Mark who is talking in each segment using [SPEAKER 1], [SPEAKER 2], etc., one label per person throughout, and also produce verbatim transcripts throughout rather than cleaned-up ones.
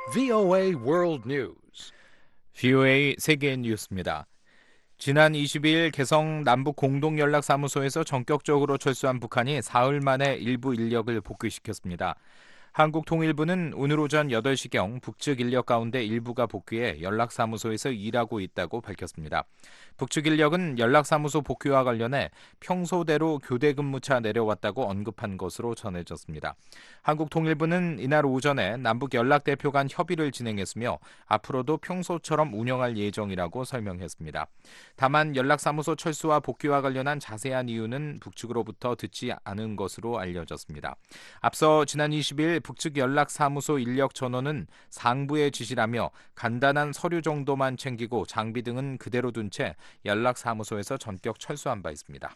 [SPEAKER 1] 브이오에이 World News.
[SPEAKER 2] 브이오에이 세계 뉴스입니다. 지난 이십이일 개성 남북 공동연락사무소에서 전격적으로 철수한 북한이 사흘 만에 일부 인력을 복귀시켰습니다. 한국통일부는 오늘 오전 여덟 시경 북측 인력 가운데 일부가 복귀해 연락사무소에서 일하고 있다고 밝혔습니다. 북측 인력은 연락사무소 복귀와 관련해 평소대로 교대 근무차 내려왔다고 언급한 것으로 전해졌습니다. 한국통일부는 이날 오전에 남북 연락대표 간 협의를 진행했으며 앞으로도 평소처럼 운영할 예정이라고 설명했습니다. 다만 연락사무소 철수와 복귀와 관련한 자세한 이유는 북측으로부터 듣지 않은 것으로 알려졌습니다. 앞서 지난 이십일 북측 연락사무소 인력 전원은 상부의 지시라며 간단한 서류 정도만 챙기고 장비 등은 그대로 둔 채 연락사무소에서 전격 철수한 바 있습니다.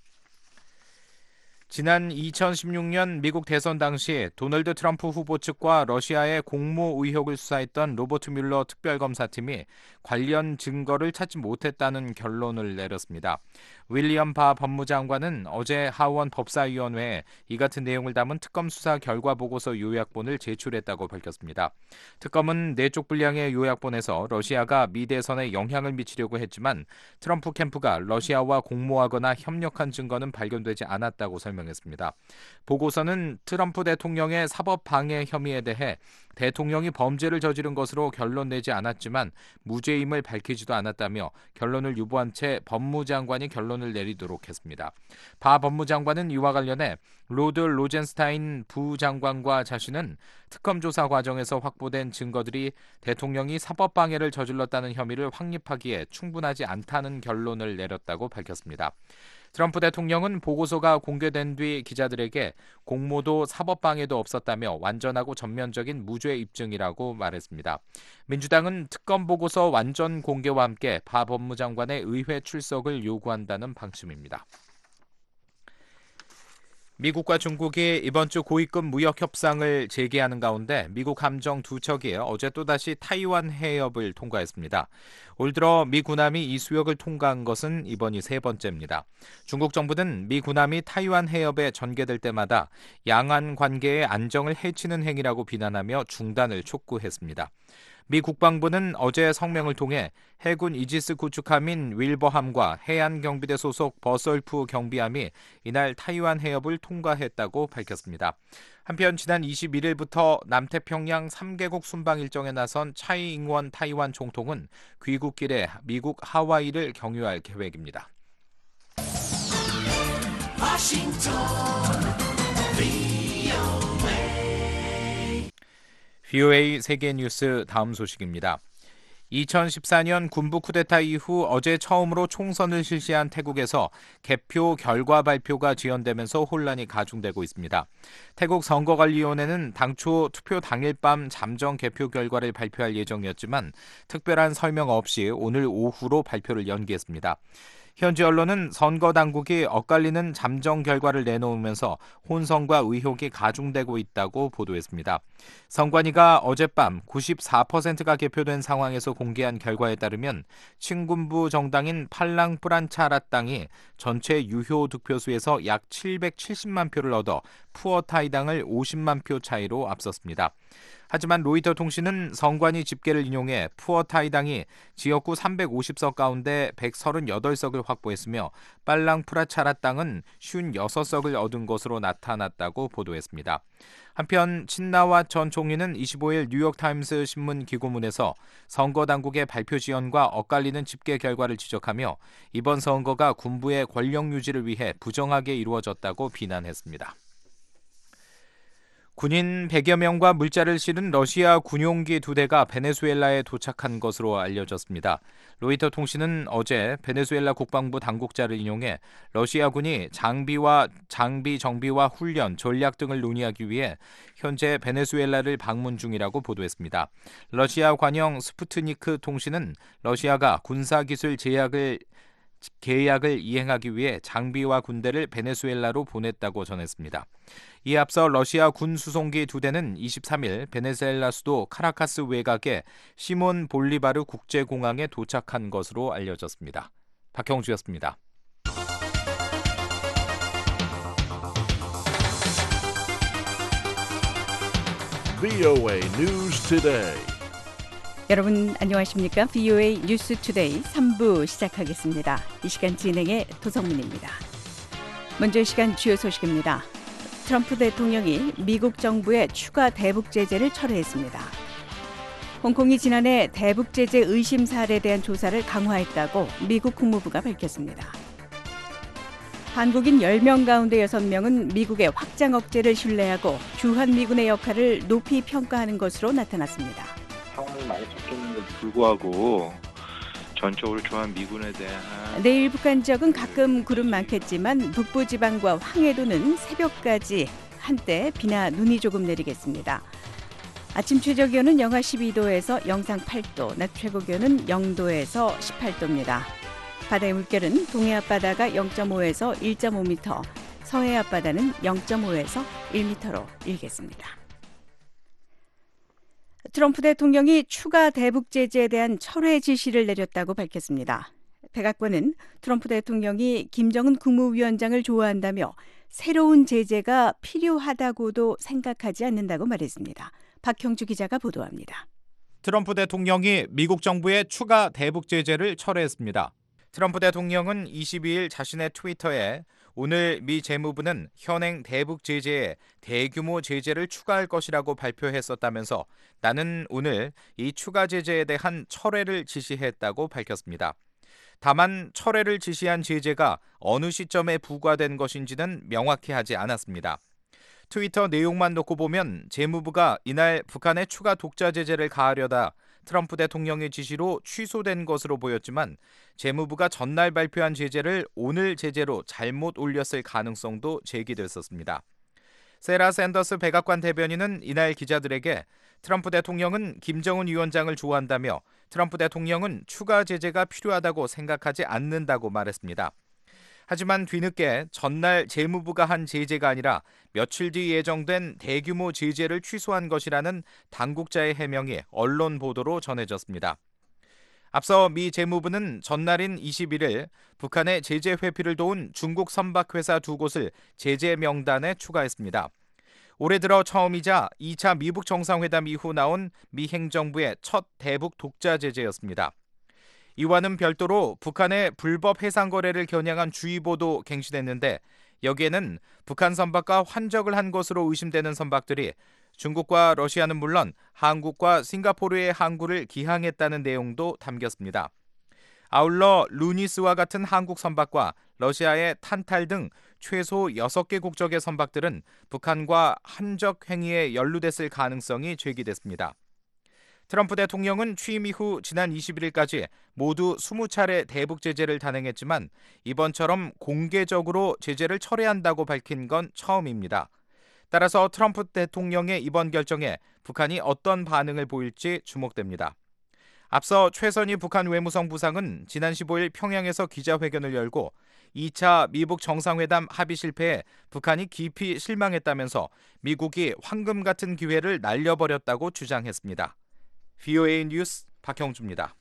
[SPEAKER 2] 지난 이천십육년 미국 대선 당시 도널드 트럼프 후보 측과 러시아의 공모 의혹을 수사했던 로버트 뮬러 특별검사팀이 관련 증거를 찾지 못했다는 결론을 내렸습니다. 윌리엄 바 법무장관은 어제 하원 법사위원회에 이 같은 내용을 담은 특검 수사 결과 보고서 요약본을 제출했다고 밝혔습니다. 특검은 내적 분량의 요약본에서 러시아가 미 대선에 영향을 미치려고 했지만 트럼프 캠프가 러시아와 공모하거나 협력한 증거는 발견되지 않았다고 설명했습니다. 했습니다. 보고서는 트럼프 대통령의 사법 방해 혐의에 대해 대통령이 범죄를 저지른 것으로 결론 내지 않았지만 무죄임을 밝히지도 않았다며 결론을 유보한 채 법무장관이 결론을 내리도록 했습니다. 바 법무장관은 이와 관련해 로드 로젠스타인 부장관과 자신은 특검 조사 과정에서 확보된 증거들이 대통령이 사법 방해를 저질렀다는 혐의를 확립하기에 충분하지 않다는 결론을 내렸다고 밝혔습니다. 트럼프 대통령은 보고서가 공개된 뒤 기자들에게 공모도 사법방해도 없었다며 완전하고 전면적인 무죄 입증이라고 말했습니다. 민주당은 특검 보고서 완전 공개와 함께 바 법무장관의 의회 출석을 요구한다는 방침입니다. 미국과 중국이 이번 주 고위급 무역 협상을 재개하는 가운데 미국 함정 두 척이 어제 또다시 타이완 해협을 통과했습니다. 올 들어 미 군함이 이 수역을 통과한 것은 이번이 세 번째입니다. 중국 정부는 미 군함이 타이완 해협에 전개될 때마다 양안 관계의 안정을 해치는 행위라고 비난하며 중단을 촉구했습니다. 미 국방부는 어제 성명을 통해 해군 이지스 구축함인 윌버함과 해안경비대 소속 버설프 경비함이 이날 타이완 해협을 통과했다고 밝혔습니다. 한편 지난 이십일일부터 남태평양 삼 개국 순방 일정에 나선 차이 잉원 타이완 총통은 귀국길에 미국 하와이를 경유할 계획입니다. 브이오에이 세계 뉴스 다음 소식입니다. 이천십사년 군부 쿠데타 이후 어제 처음으로 총선을 실시한 태국에서 개표 결과 발표가 지연되면서 혼란이 가중되고 있습니다. 태국 선거관리위원회는 당초 투표 당일 밤 잠정 개표 결과를 발표할 예정이었지만 특별한 설명 없이 오늘 오후로 발표를 연기했습니다. 현지 언론은 선거 당국이 엇갈리는 잠정 결과를 내놓으면서 혼선과 의혹이 가중되고 있다고 보도했습니다. 선관위가 어젯밤 구십사 퍼센트가 개표된 상황에서 공개한 결과에 따르면 친군부 정당인 팔랑 프란차라당이 전체 유효 득표수에서 약 칠백칠십만 표를 얻어 푸어타이당을 오십만 표 차이로 앞섰습니다. 하지만 로이터 통신은 선관위 집계를 인용해 푸어타이당이 지역구 삼백오십 석 가운데 백삼십팔 석을 확보했으며 빨랑 프라차라당은 오십육 석을 얻은 것으로 나타났다고 보도했습니다. 한편 친나와 전 총리는 이십오일 뉴욕타임스 신문 기고문에서 선거 당국의 발표 지연과 엇갈리는 집계 결과를 지적하며 이번 선거가 군부의 권력 유지를 위해 부정하게 이루어졌다고 비난했습니다. 군인 백여 명과 물자를 실은 러시아 군용기 두 대가 베네수엘라에 도착한 것으로 알려졌습니다. 로이터 통신은 어제 베네수엘라 국방부 당국자를 인용해 러시아군이 장비와 장비 정비와 훈련, 전략 등을 논의하기 위해 현재 베네수엘라를 방문 중이라고 보도했습니다. 러시아 관영 스푸트니크 통신은 러시아가 군사기술 제약을 계약을 이행하기 위해 장비와 군대를 베네수엘라로 보냈다고 전했습니다. 이에 앞서 러시아 군 수송기 두 대는 이십삼일 베네수엘라 수도 카라카스 외곽의 시몬 볼리바르 국제공항에 도착한 것으로 알려졌습니다. 박형주였습니다.
[SPEAKER 1] 브이오에이 News Today.
[SPEAKER 3] 여러분 안녕하십니까? 브이오에이 뉴스 투데이 삼 부 시작하겠습니다. 이 시간 진행의 도성문입니다. 먼저 이 시간 주요 소식입니다. 트럼프 대통령이 미국 정부의 추가 대북 제재를 철회했습니다. 홍콩이 지난해 대북 제재 의심 사례에 대한 조사를 강화했다고 미국 국무부가 밝혔습니다. 한국인 열 명 가운데 여섯 명은 미국의 확장 억제를 신뢰하고 주한미군의 역할을 높이 평가하는 것으로 나타났습니다.
[SPEAKER 4] 상황이 많이 바뀌었는데도 불구하고 전적으로 주한미군에 대한
[SPEAKER 3] 내일 북한 지역은 가끔 구름 많겠지만 북부지방과 황해도는 새벽까지 한때 비나 눈이 조금 내리겠습니다. 아침 최저기온은 영하 십이 도에서 영상 팔 도, 낮 최고기온은 영 도에서 십팔 도입니다. 바다의 물결은 동해 앞바다가 영 점 오에서 일 점 오 미터, 서해 앞바다는 영 점 오에서 일 미터로 일겠습니다. 트럼프 대통령이 추가 대북 제재에 대한 철회 지시를 내렸다고 밝혔습니다. 백악관은 트럼프 대통령이 김정은 국무위원장을 좋아한다며 새로운 제재가 필요하다고도 생각하지 않는다고 말했습니다. 박형주 기자가 보도합니다.
[SPEAKER 2] 트럼프 대통령이 미국 정부의 추가 대북 제재를 철회했습니다. 트럼프 대통령은 이십이 일 자신의 트위터에 오늘 미 재무부는 현행 대북 제재에 대규모 제재를 추가할 것이라고 발표했었다면서 나는 오늘 이 추가 제재에 대한 철회를 지시했다고 밝혔습니다. 다만 철회를 지시한 제재가 어느 시점에 부과된 것인지는 명확히 하지 않았습니다. 트위터 내용만 놓고 보면 재무부가 이날 북한의 추가 독자 제재를 가하려다 트럼프 대통령의 지시로 취소된 것으로 보였지만 재무부가 전날 발표한 제재를 오늘 제재로 잘못 올렸을 가능성도 제기됐었습니다. 세라 샌더스 백악관 대변인은 이날 기자들에게 트럼프 대통령은 김정은 위원장을 좋아한다며 트럼프 대통령은 추가 제재가 필요하다고 생각하지 않는다고 말했습니다. 하지만 뒤늦게 전날 재무부가 한 제재가 아니라 며칠 뒤 예정된 대규모 제재를 취소한 것이라는 당국자의 해명이 언론 보도로 전해졌습니다. 앞서 미 재무부는 전날인 이십일 일 북한의 제재 회피를 도운 중국 선박회사 두 곳을 제재 명단에 추가했습니다. 올해 들어 처음이자 이 차 미북 정상회담 이후 나온 미 행정부의 첫 대북 독자 제재였습니다. 이와는 별도로 북한의 불법 해상 거래를 겨냥한 주의보도 갱신했는데 여기에는 북한 선박과 환적을 한 것으로 의심되는 선박들이 중국과 러시아는 물론 한국과 싱가포르의 항구를 기항했다는 내용도 담겼습니다. 아울러 루니스와 같은 한국 선박과 러시아의 탄탈 등 최소 여섯 개 국적의 선박들은 북한과 한적 행위에 연루됐을 가능성이 제기됐습니다. 트럼프 대통령은 취임 이후 지난 이십일 일까지 모두 이십 차례 대북 제재를 단행했지만 이번처럼 공개적으로 제재를 철회한다고 밝힌 건 처음입니다. 따라서 트럼프 대통령의 이번 결정에 북한이 어떤 반응을 보일지 주목됩니다. 앞서 최선희 북한 외무성 부상은 지난 십오 일 평양에서 기자회견을 열고 이 차 미북 정상회담 합의 실패에 북한이 깊이 실망했다면서 미국이 황금 같은 기회를 날려버렸다고 주장했습니다. 브이오에이 뉴스 박형주입니다.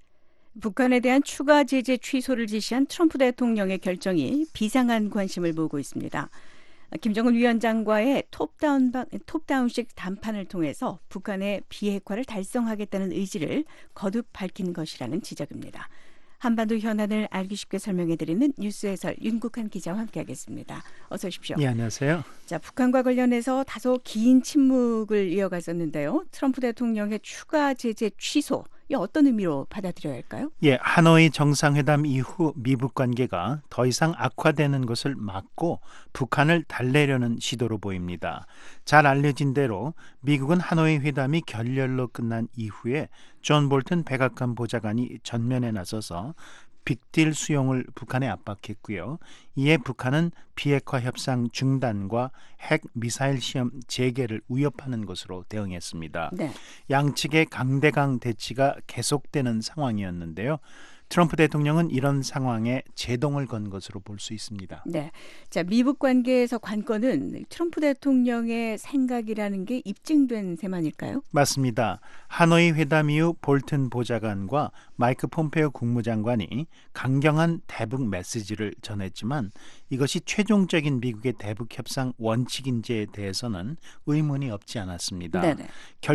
[SPEAKER 3] 북한에 대한 추가 제재 취소를 지시한 트럼프 대통령의 결정이 비상한 관심을 모으고 있습니다. 김정은 위원장과의 톱다운, 톱다운식談판을 통해서 북한의 비핵화를 달성하겠다는 의지를 거듭 밝힌 것이라는 지적입니다. 한반도 현안을 알기 쉽게 설명해드리는 뉴스 해설 윤국한 기자와 함께하겠습니다. 어서 오십시오.
[SPEAKER 5] 네, 안녕하세요.
[SPEAKER 3] 자, 북한과 관련해서 다소 긴 침묵을 이어갔었는데요. 트럼프 대통령의 추가 제재 취소, 이 어떤 의미로 받아들여야 할까요?
[SPEAKER 5] 예, 하노이 정상회담 이후 미북 관계가 더 이상 악화되는 것을 막고 북한을 달래려는 시도로 보입니다. 잘 알려진 대로 미국은 하노이 회담이 결렬로 끝난 이후에 존 볼튼 백악관 보좌관이 전면에 나서서 빅딜 수용을 북한에 압박했고요. 이에 북한은 비핵화 협상 중단과 핵 미사일 시험 재개를 위협하는 것으로 대응했습니다. 네. 양측의 강대강 대치가 계속되는 상황이었는데요. 트럼프 대통령은 이런 상황에 제동을 건 것으로 볼 수 있습니다.
[SPEAKER 3] 네, 자 미북 관계에서 관건은 트럼프 대통령의 생각이라는 게 입증된 셈 아닐까요?
[SPEAKER 5] 맞습니다. 하노이 회담 이후 볼튼 보좌관과 마이크 폼페오 국무장관이 강경한 대북 메시지를 전했지만 이것이 최종적인 미국의 대북 협상 원칙인지에 대해서는 의문이 없지 않았습니다.
[SPEAKER 3] 네네.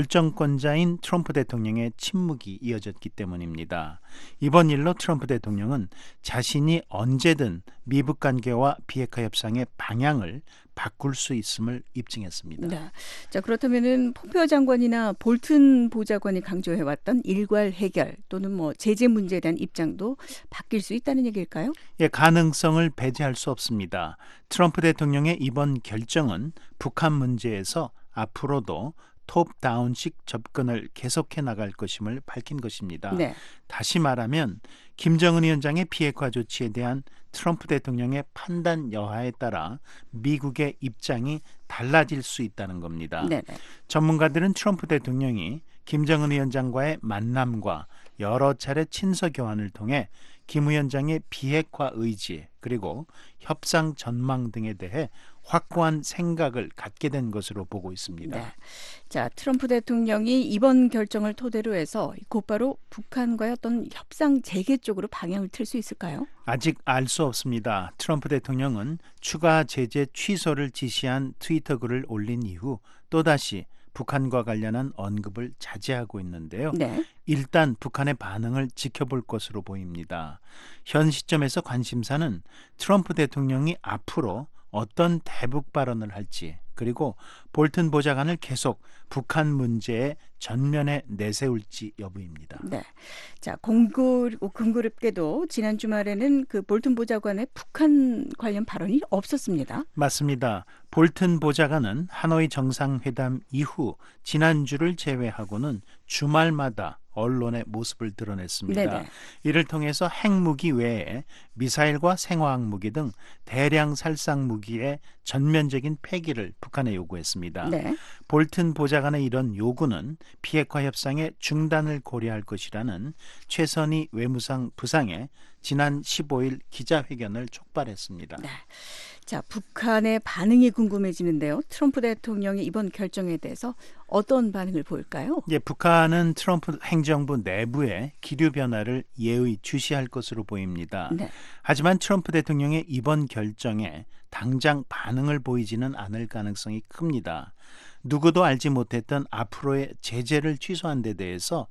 [SPEAKER 5] 결정권자인 트럼프 대통령의 침묵이 이어졌기 때문입니다. 이번 일로 트럼프 대통령은 자신이 언제든 미북 관계와 비핵화 협상의 방향을 바꿀 수 있음을 입증했습니다.
[SPEAKER 3] 네. 자, 그렇다면은 폼페오 장관이나 볼튼 보좌관이 강조해왔던 일괄 해결 또는 뭐 제재 문제에 대한 입장도 바뀔 수 있다는 얘기일까요?
[SPEAKER 5] 예, 가능성을 배제할 수 없습니다. 트럼프 대통령의 이번 결정은 북한 문제에서 앞으로도 톱다운식 접근을 계속해 나갈 것임을 밝힌 것입니다.
[SPEAKER 3] 네.
[SPEAKER 5] 다시 말하면 김정은 위원장의 비핵화 조치에 대한 트럼프 대통령의 판단 여하에 따라 미국의 입장이 달라질 수 있다는 겁니다.
[SPEAKER 3] 네네.
[SPEAKER 5] 전문가들은 트럼프 대통령이 김정은 위원장과의 만남과 여러 차례 친서 교환을 통해 김 위원장의 비핵화 의지 그리고 협상 전망 등에 대해 확고한 생각을 갖게 된 것으로 보고 있습니다.
[SPEAKER 3] 네. 자, 트럼프 대통령이 이번 결정을 토대로 해서 곧바로 북한과의 어떤 협상 재개 쪽으로 방향을 틀 수 있을까요?
[SPEAKER 5] 아직 알 수 없습니다. 트럼프 대통령은 추가 제재 취소를 지시한 트위터 글을 올린 이후 또다시 북한과 관련한 언급을 자제하고 있는데요.
[SPEAKER 3] 네.
[SPEAKER 5] 일단 북한의 반응을 지켜볼 것으로 보입니다. 현 시점에서 관심사는 트럼프 대통령이 앞으로 어떤 대북 발언을 할지 그리고 볼튼 보좌관을 계속 북한 문제에 전면에 내세울지 여부입니다.
[SPEAKER 3] 네. 자, 공교롭고 근거롭게도 지난 주말에는 그 볼튼 보좌관의 북한 관련 발언이 없었습니다.
[SPEAKER 5] 맞습니다. 볼튼 보좌관은 하노이 정상회담 이후 지난주를 제외하고는 주말마다 언론의 모습을 드러냈습니다.
[SPEAKER 3] 네네.
[SPEAKER 5] 이를 통해서 핵무기 외에 미사일과 생화학 무기 등 대량 살상 무기의 전면적인 폐기를 북한에 요구했습니다.
[SPEAKER 3] 네.
[SPEAKER 5] 볼튼 보좌관의 이런 요구는 비핵화 협상의 중단을 고려할 것이라는 최선희 외무상 부상의 지난 십오일 기자회견을 촉발했습니다.
[SPEAKER 3] 네. 자, 북한의 반응이 궁금해지는데요. 트럼프 대통령의 이번 결정에 대해서 어떤 반응을 보일까요?
[SPEAKER 5] 예, 북한은 트럼프 행정부 내부의 기류 변화를 예의 주시할 것으로 보입니다.
[SPEAKER 3] 네.
[SPEAKER 5] 하지만 트럼프 대통령의 이번 결정에 당장 반응을 보이지는 않을 가능성이 큽니다. 누구도 알지 못했던 앞으로의 제재를 취소한 데 대해서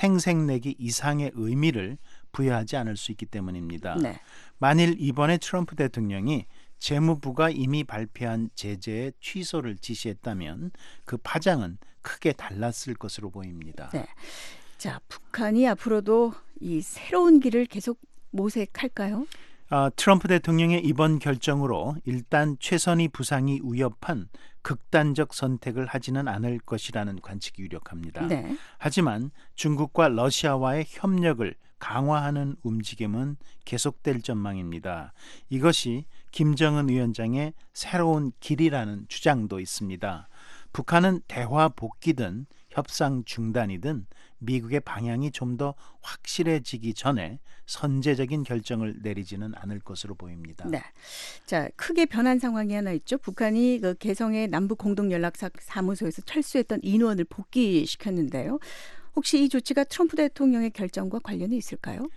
[SPEAKER 5] 생색내기 이상의 의미를 부여하지 않을 수 있기 때문입니다.
[SPEAKER 3] 네.
[SPEAKER 5] 만일 이번에 트럼프 대통령이 재무부가 이미 발표한 제재의 취소를 지시했다면 그 파장은 크게 달랐을 것으로 보입니다.
[SPEAKER 3] 네. 자, 북한이 앞으로도 이 새로운 길을 계속 모색할까요?
[SPEAKER 5] 어, 트럼프 대통령의 이번 결정으로 일단 최선희 부상이 위협한 극단적 선택을 하지는 않을 것이라는 관측이 유력합니다.
[SPEAKER 3] 네.
[SPEAKER 5] 하지만 중국과 러시아와의 협력을 강화하는 움직임은 계속될 전망입니다. 이것이 김정은 위원장의 새로운 길이라는 주장도 있습니다. 북한은 대화 복귀든 협상 중단이든 미국의 방향이 좀 더 확실해지기 전에 선제적인 결정을 내리지는 않을 것으로 보입니다.
[SPEAKER 3] 네. 자, 크게 변한 상황이 하나 있죠. 북한이 그 개성의 남북 공동 연락사 사무소에서 철수했던 인원을 복귀시켰는데요. 혹시 이 조치가 트럼프 대통령의 결정과 관련이 있을까요?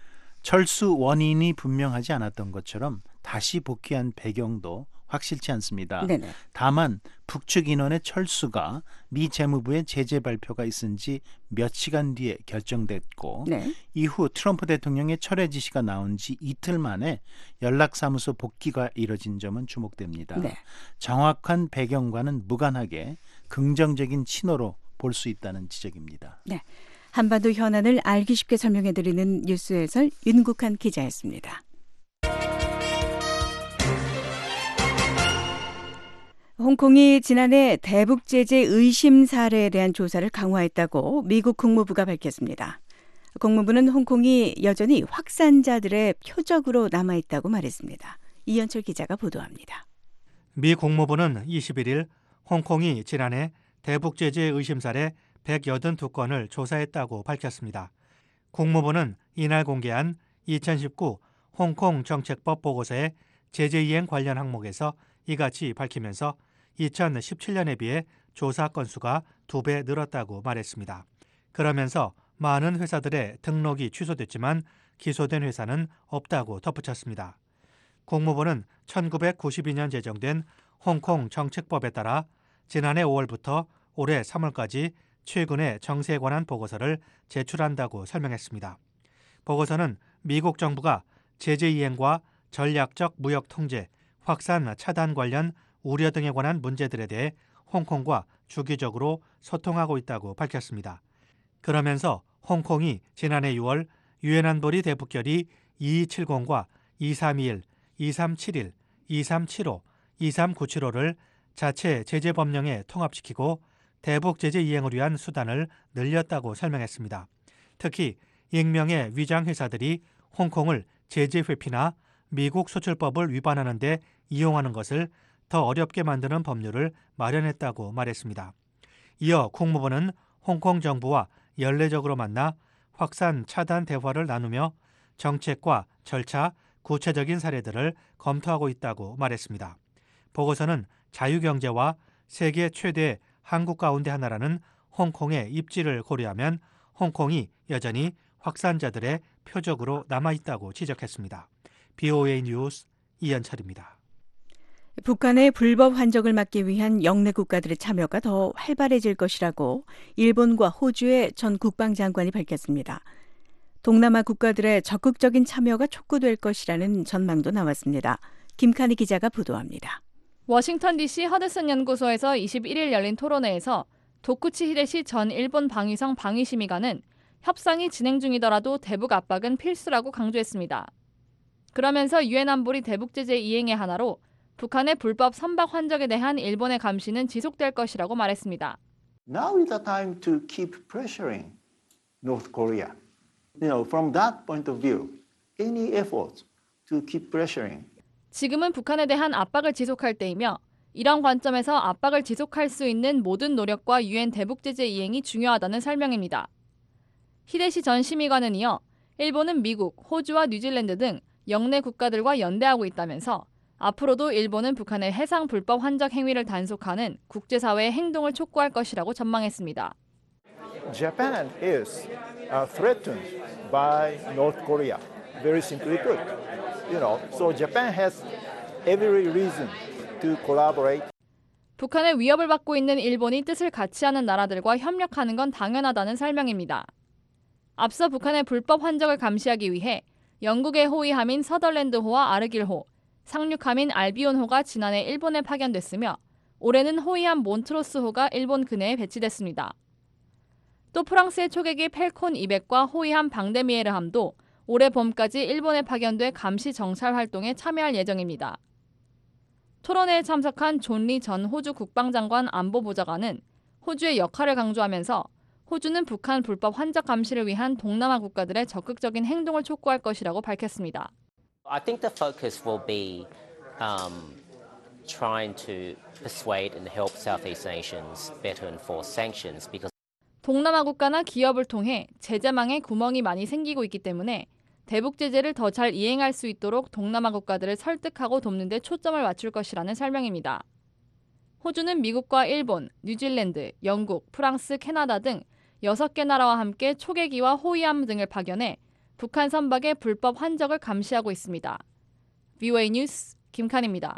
[SPEAKER 5] 철수 원인이 분명하지 않았던 것처럼 다시 복귀한 배경도 확실치 않습니다.
[SPEAKER 3] 네네.
[SPEAKER 5] 다만 북측 인원의 철수가 미 재무부의 제재 발표가 있은 지 몇 시간 뒤에 결정됐고
[SPEAKER 3] 네.
[SPEAKER 5] 이후 트럼프 대통령의 철회 지시가 나온 지 이틀 만에 연락사무소 복귀가 이뤄진 점은 주목됩니다.
[SPEAKER 3] 네.
[SPEAKER 5] 정확한 배경과는 무관하게 긍정적인 신호로 볼 수 있다는 지적입니다.
[SPEAKER 3] 네. 한반도 현안을 알기 쉽게 설명해드리는 뉴스 해설 윤국한 기자였습니다. 홍콩이 지난해 대북 제재 의심 사례에 대한 조사를 강화했다고 미국 국무부가 밝혔습니다. 국무부는 홍콩이 여전히 확산자들의 표적으로 남아있다고 말했습니다. 이현철 기자가 보도합니다.
[SPEAKER 6] 미 국무부는 이십일일 홍콩이 지난해 대북 제재 의심 사례 백팔십이 건을 조사했다고 밝혔습니다. 국무부는 이날 공개한 이천십구 홍콩 정책법 보고서의 제재 이행 관련 항목에서 이같이 밝히면서 이천십칠년에 비해 조사 건수가 두 배 늘었다고 말했습니다. 그러면서 많은 회사들의 등록이 취소됐지만 기소된 회사는 없다고 덧붙였습니다. 국무부는 천구백구십이 년 제정된 홍콩 정책법에 따라 지난해 오월부터 올해 삼월까지 최근의 정세에 관한 보고서를 제출한다고 설명했습니다. 보고서는 미국 정부가 제재 이행과 전략적 무역 통제, 확산 차단 관련 우려 등에 관한 문제들에 대해 홍콩과 주기적으로 소통하고 있다고 밝혔습니다. 그러면서 홍콩이 지난해 유월 유엔 안보리 대북결의 이이칠공과 이삼이일, 이삼칠일, 이삼칠오, 이삼구칠오를 자체 제재 법령에 통합시키고 대북 제재 이행을 위한 수단을 늘렸다고 설명했습니다. 특히 익명의 위장 회사들이 홍콩을 제재 회피나 미국 수출법을 위반하는 데 이용하는 것을 더 어렵게 만드는 법률을 마련했다고 말했습니다. 이어 국무부는 홍콩 정부와 연례적으로 만나 확산 차단 대화를 나누며 정책과 절차, 구체적인 사례들을 검토하고 있다고 말했습니다. 보고서는 자유경제와 세계 최대 한국 가운데 하나라는 홍콩의 입지를 고려하면 홍콩이 여전히 확산자들의 표적으로 남아있다고 지적했습니다. 비오에이 뉴스 이현철입니다.
[SPEAKER 3] 북한의 불법 환적을 막기 위한 영내 국가들의 참여가 더 활발해질 것이라고 일본과 호주의 전 국방장관이 밝혔습니다. 동남아 국가들의 적극적인 참여가 촉구될 것이라는 전망도 나왔습니다. 김칸희 기자가 보도합니다.
[SPEAKER 7] 워싱턴 디씨 허드슨 연구소에서 이십일 일 열린 토론회에서 도쿠치 히데시 전 일본 방위성 방위심의관은 협상이 진행 중이더라도 대북 압박은 필수라고 강조했습니다. 그러면서 유엔 안보리 대북 제재 이행의 하나로 북한의 불법 선박 환적에 대한 일본의 감시는 지속될 것이라고 말했습니다.
[SPEAKER 8] Now is the time to keep pressuring North Korea. You know, from that point of view, any effort to keep pressuring.
[SPEAKER 7] 지금은 북한에 대한 압박을 지속할 때이며 이런 관점에서 압박을 지속할 수 있는 모든 노력과 유엔 대북 제재 이행이 중요하다는 설명입니다. 히데시 전 심의관은 이어 일본은 미국, 호주와 뉴질랜드 등 영내 국가들과 연대하고 있다면서 앞으로도 일본은 북한의 해상 불법 환적 행위를 단속하는 국제사회의 행동을 촉구할 것이라고 전망했습니다.
[SPEAKER 9] Japan is uh, threatened by North Korea. Very simply put, you know, so Japan has every reason to collaborate.
[SPEAKER 7] 북한의 위협을 받고 있는 일본이 뜻을 같이 하는 나라들과 협력하는 건 당연하다는 설명입니다. 앞서 북한의 불법 환적을 감시하기 위해 영국의 호위함인 서덜랜드호와 아르길호, 상륙함인 알비온호가 지난해 일본에 파견됐으며 올해는 호위함 몬트로스호가 일본 근해에 배치됐습니다. 또 프랑스의 초계기 펠콘 이백과 호위함 방데미에르함도 올해 봄까지 일본에 파견돼 감시 정찰 활동에 참여할 예정입니다. 토론회에 참석한 존 리 전 호주 국방장관 안보보좌관은 호주의 역할을 강조하면서 호주는 북한 불법 환적 감시를 위한 동남아 국가들의 적극적인 행동을 촉구할 것이라고 밝혔습니다.
[SPEAKER 10] I think the focus will be um, trying to persuade and help Southeast nations better enforce sanctions because
[SPEAKER 7] 동남아 국가나 기업을 통해 제재망에 구멍이 많이 생기고 있기 때문에 대북 제재를 더 잘 이행할 수 있도록 동남아 국가들을 설득하고 돕는 데 초점을 맞출 것이라는 설명입니다. 호주는 미국과 일본, 뉴질랜드, 영국, 프랑스, 캐나다 등 여섯 개 나라와 함께 초계기와 호위함 등을 파견해 북한 선박의 불법 환적을 감시하고 있습니다. 비오에이 뉴스 김칸입니다.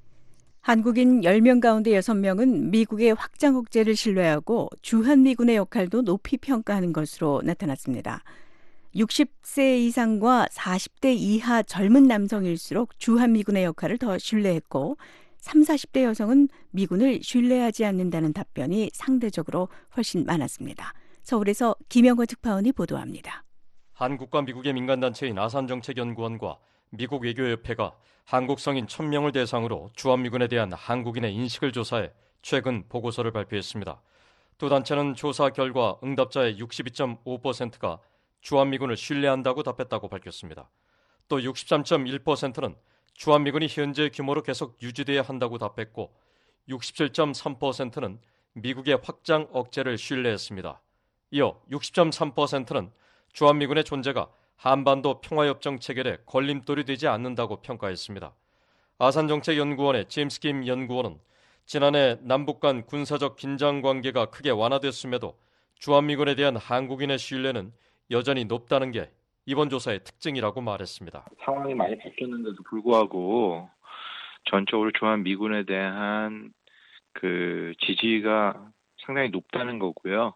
[SPEAKER 3] 한국인 열 명 가운데 여섯 명은 미국의 확장 억제를 신뢰하고 주한미군의 역할도 높이 평가하는 것으로 나타났습니다. 육십 세 이상과 사십 대 이하 젊은 남성일수록 주한미군의 역할을 더 신뢰했고 삼십, 사십 대 여성은 미군을 신뢰하지 않는다는 답변이 상대적으로 훨씬 많았습니다. 서울에서 김영호 특파원이 보도합니다.
[SPEAKER 11] 한국과 미국의 민간단체인 아산정책연구원과 미국 외교협회가 한국 성인 천 명을 대상으로 주한미군에 대한 한국인의 인식을 조사해 최근 보고서를 발표했습니다. 두 단체는 조사 결과 응답자의 육십이 점 오 퍼센트가 주한미군을 신뢰한다고 답했다고 밝혔습니다. 또 육십삼 점 일 퍼센트는 주한미군이 현재 규모로 계속 유지돼야 한다고 답했고 육십칠 점 삼 퍼센트는 미국의 확장 억제를 신뢰했습니다. 이어 육십 점 삼 퍼센트는 주한미군의 존재가 한반도 평화협정 체결에 걸림돌이 되지 않는다고 평가했습니다. 아산정책연구원의 제임스 김 연구원은 지난해 남북 간 군사적 긴장관계가 크게 완화됐음에도 주한미군에 대한 한국인의 신뢰는 여전히 높다는 게 이번 조사의 특징이라고 말했습니다.
[SPEAKER 4] 상황이 많이 바뀌었는데도 불구하고 전적으로 주한미군에 대한 그 지지가 상당히 높다는 거고요.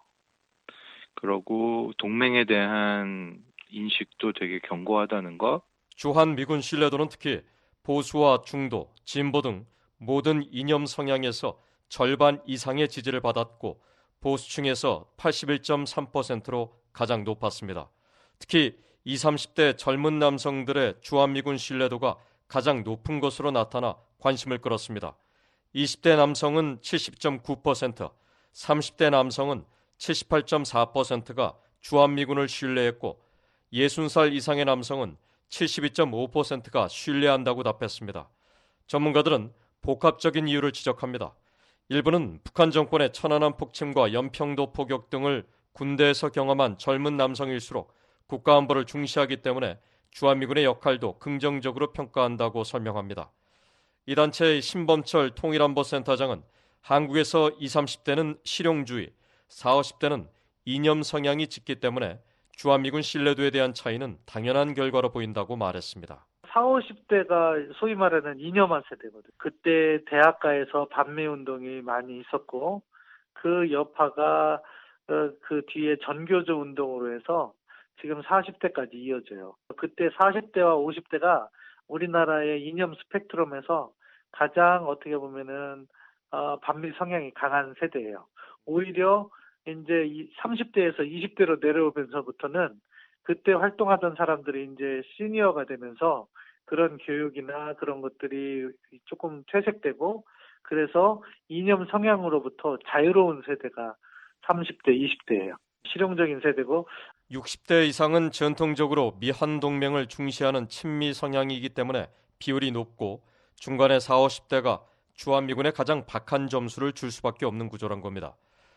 [SPEAKER 4] 그리고 동맹에 대한 인식도 되게 견고하다는 것.
[SPEAKER 11] 주한미군 신뢰도는 특히 보수와 중도, 진보 등 모든 이념 성향에서 절반 이상의 지지를 받았고 보수층에서 팔십일 점 삼 퍼센트로 가장 높았습니다. 특히 이십, 삼십 대 젊은 남성들의 주한미군 신뢰도가 가장 높은 것으로 나타나 관심을 끌었습니다. 이십 대 남성은 칠십 점 구 퍼센트, 삼십 대 남성은 칠십팔 점 사 퍼센트가 주한미군을 신뢰했고 예순 살 이상의 남성은 칠십이 점 오 퍼센트가 신뢰한다고 답했습니다. 전문가들은 복합적인 이유를 지적합니다. 일부는 북한 정권의 천안함 폭침과 연평도 포격 등을 군대에서 경험한 젊은 남성일수록 국가안보를 중시하기 때문에 주한미군의 역할도 긍정적으로 평가한다고 설명합니다. 이 단체의 신범철 통일안보센터장은 한국에서 이십, 삼십 대는 실용주의, 사십, 오십 대는 이념 성향이 짙기 때문에 주한미군 신뢰도에 대한 차이는 당연한 결과로 보인다고 말했습니다.
[SPEAKER 12] 사십, 오십 대가 소위 말하는 이념한 세대거든요. 그때 대학가에서 반미운동이 많이 있었고 그 여파가 그 뒤에 전교조 운동으로 해서 지금 사십 대까지 이어져요. 그때 사십 대와 오십 대가 우리나라의 이념 스펙트럼에서 가장 어떻게 보면은 어, 반미 성향이 강한 세대예요. 오히려 이제 삼십 대에서 이십 대로 내려오면서부터는 그때 활동하던 사람들이 이제 시니어가 되면서 그런 교육이나 그런 것들이 조금 퇴색되고 그래서 이념 성향으로부터 자유로운 세대가 삼십 대, 이십 대예요. 실용적인 세대고
[SPEAKER 11] 육십 대 이상은 전통적으로 미한 동맹을 중시하는 친미 성향이기 때문에 비율이 높고 중간에 사십, 오십 대가 주한미군에 가장 박한 점수를 줄 수밖에 없는 구조란 겁니다.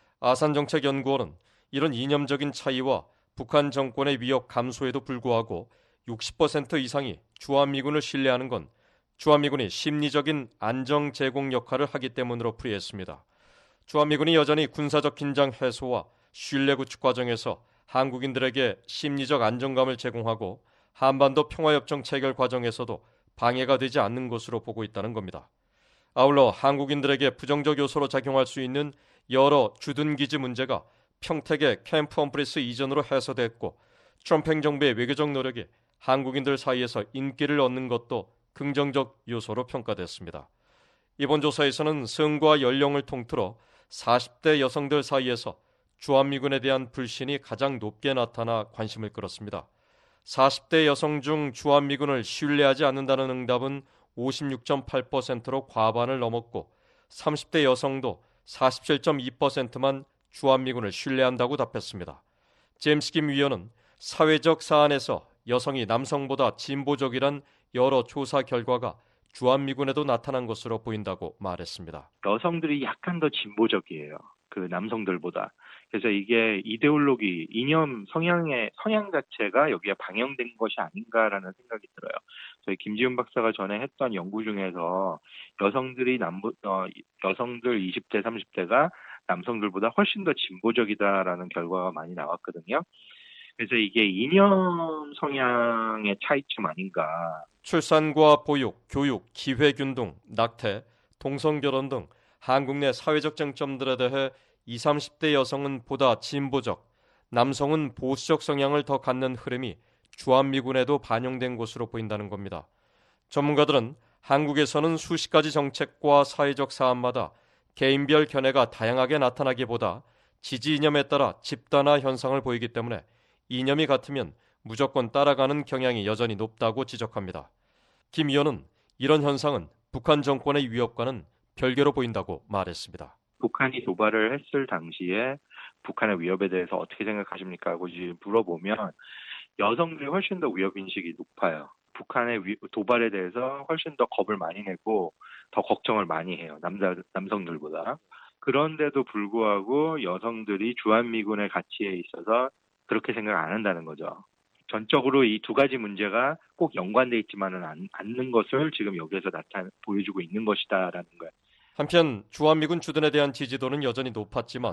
[SPEAKER 11] 아산정책연구원은 이런 이념적인 차이와 북한 정권의 위협 감소에도 불구하고 육십 퍼센트 이상이 주한미군을 신뢰하는 건 주한미군이 심리적인 안정 제공 역할을 하기 때문으로 풀이했습니다. 주한미군이 여전히 군사적 긴장 해소와 신뢰 구축 과정에서 한국인들에게 심리적 안정감을 제공하고 한반도 평화협정 체결 과정에서도 방해가 되지 않는 것으로 보고 있다는 겁니다. 아울러 한국인들에게 부정적 요소로 작용할 수 있는 여러 주둔기지 문제가 평택의 캠프 험프리스 이전으로 해소됐고 트럼프 행정부의 외교적 노력이 한국인들 사이에서 인기를 얻는 것도 긍정적 요소로 평가됐습니다. 이번 조사에서는 성과 연령을 통틀어 사십 대 여성들 사이에서 주한미군에 대한 불신이 가장 높게 나타나 관심을 끌었습니다. 사십 대 여성 중 주한미군을 신뢰하지 않는다는 응답은 오십육 점 팔 퍼센트로 과반을 넘었고 삼십 대 여성도 사십칠 점 이 퍼센트만 주한미군을 신뢰한다고 답했습니다. 제임스 김 위원은 사회적 사안에서 여성이 남성보다 진보적이란 여러 조사 결과가 주한미군에도 나타난 것으로 보인다고 말했습니다.
[SPEAKER 4] 여성들이 약간 더 진보적이에요. 그 남성들보다. 그래서 이게 이데올로기, 이념 성향의 성향 자체가 여기에 방영된 것이 아닌가라는 생각이 들어요. 저희 김지훈 박사가 전에 했던 연구 중에서 여성들이 남부, 어, 여성들 이십 대, 삼십 대가 남성들보다 훨씬 더 진보적이다라는 결과가 많이 나왔거든요. 그래서 이게 이념 성향의 차이점 아닌가.
[SPEAKER 11] 출산과 보육, 교육, 기회균등, 낙태, 동성결혼 등 한국 내 사회적 쟁점들에 대해 이십, 삼십 대 여성은 보다 진보적, 남성은 보수적 성향을 더 갖는 흐름이 주한미군에도 반영된 것으로 보인다는 겁니다. 전문가들은 한국에서는 수십 가지 정책과 사회적 사안마다 개인별 견해가 다양하게 나타나기보다 지지 이념에 따라 집단화 현상을 보이기 때문에 이념이 같으면 무조건 따라가는 경향이 여전히 높다고 지적합니다. 김 의원은 이런 현상은 북한 정권의 위협과는 별개로 보인다고 말했습니다.
[SPEAKER 4] 북한이 도발을 했을 당시에 북한의 위협에 대해서 어떻게 생각하십니까? 하고 물어보면 여성들이 훨씬 더 위협인식이 높아요. 북한의 위, 도발에 대해서 훨씬 더 겁을 많이 내고 더 걱정을 많이 해요. 남자, 남성들보다. 그런데도 불구하고 여성들이 주한미군의 가치에 있어서 그렇게 생각 안 한다는 거죠. 전적으로 이 두 가지 문제가 꼭 연관돼 있지만은 않, 않는 것을 지금 여기에서 나타 보여주고 있는 것이다라는 거예요.
[SPEAKER 11] 한편 주한미군 주둔에 대한 지지도는 여전히 높았지만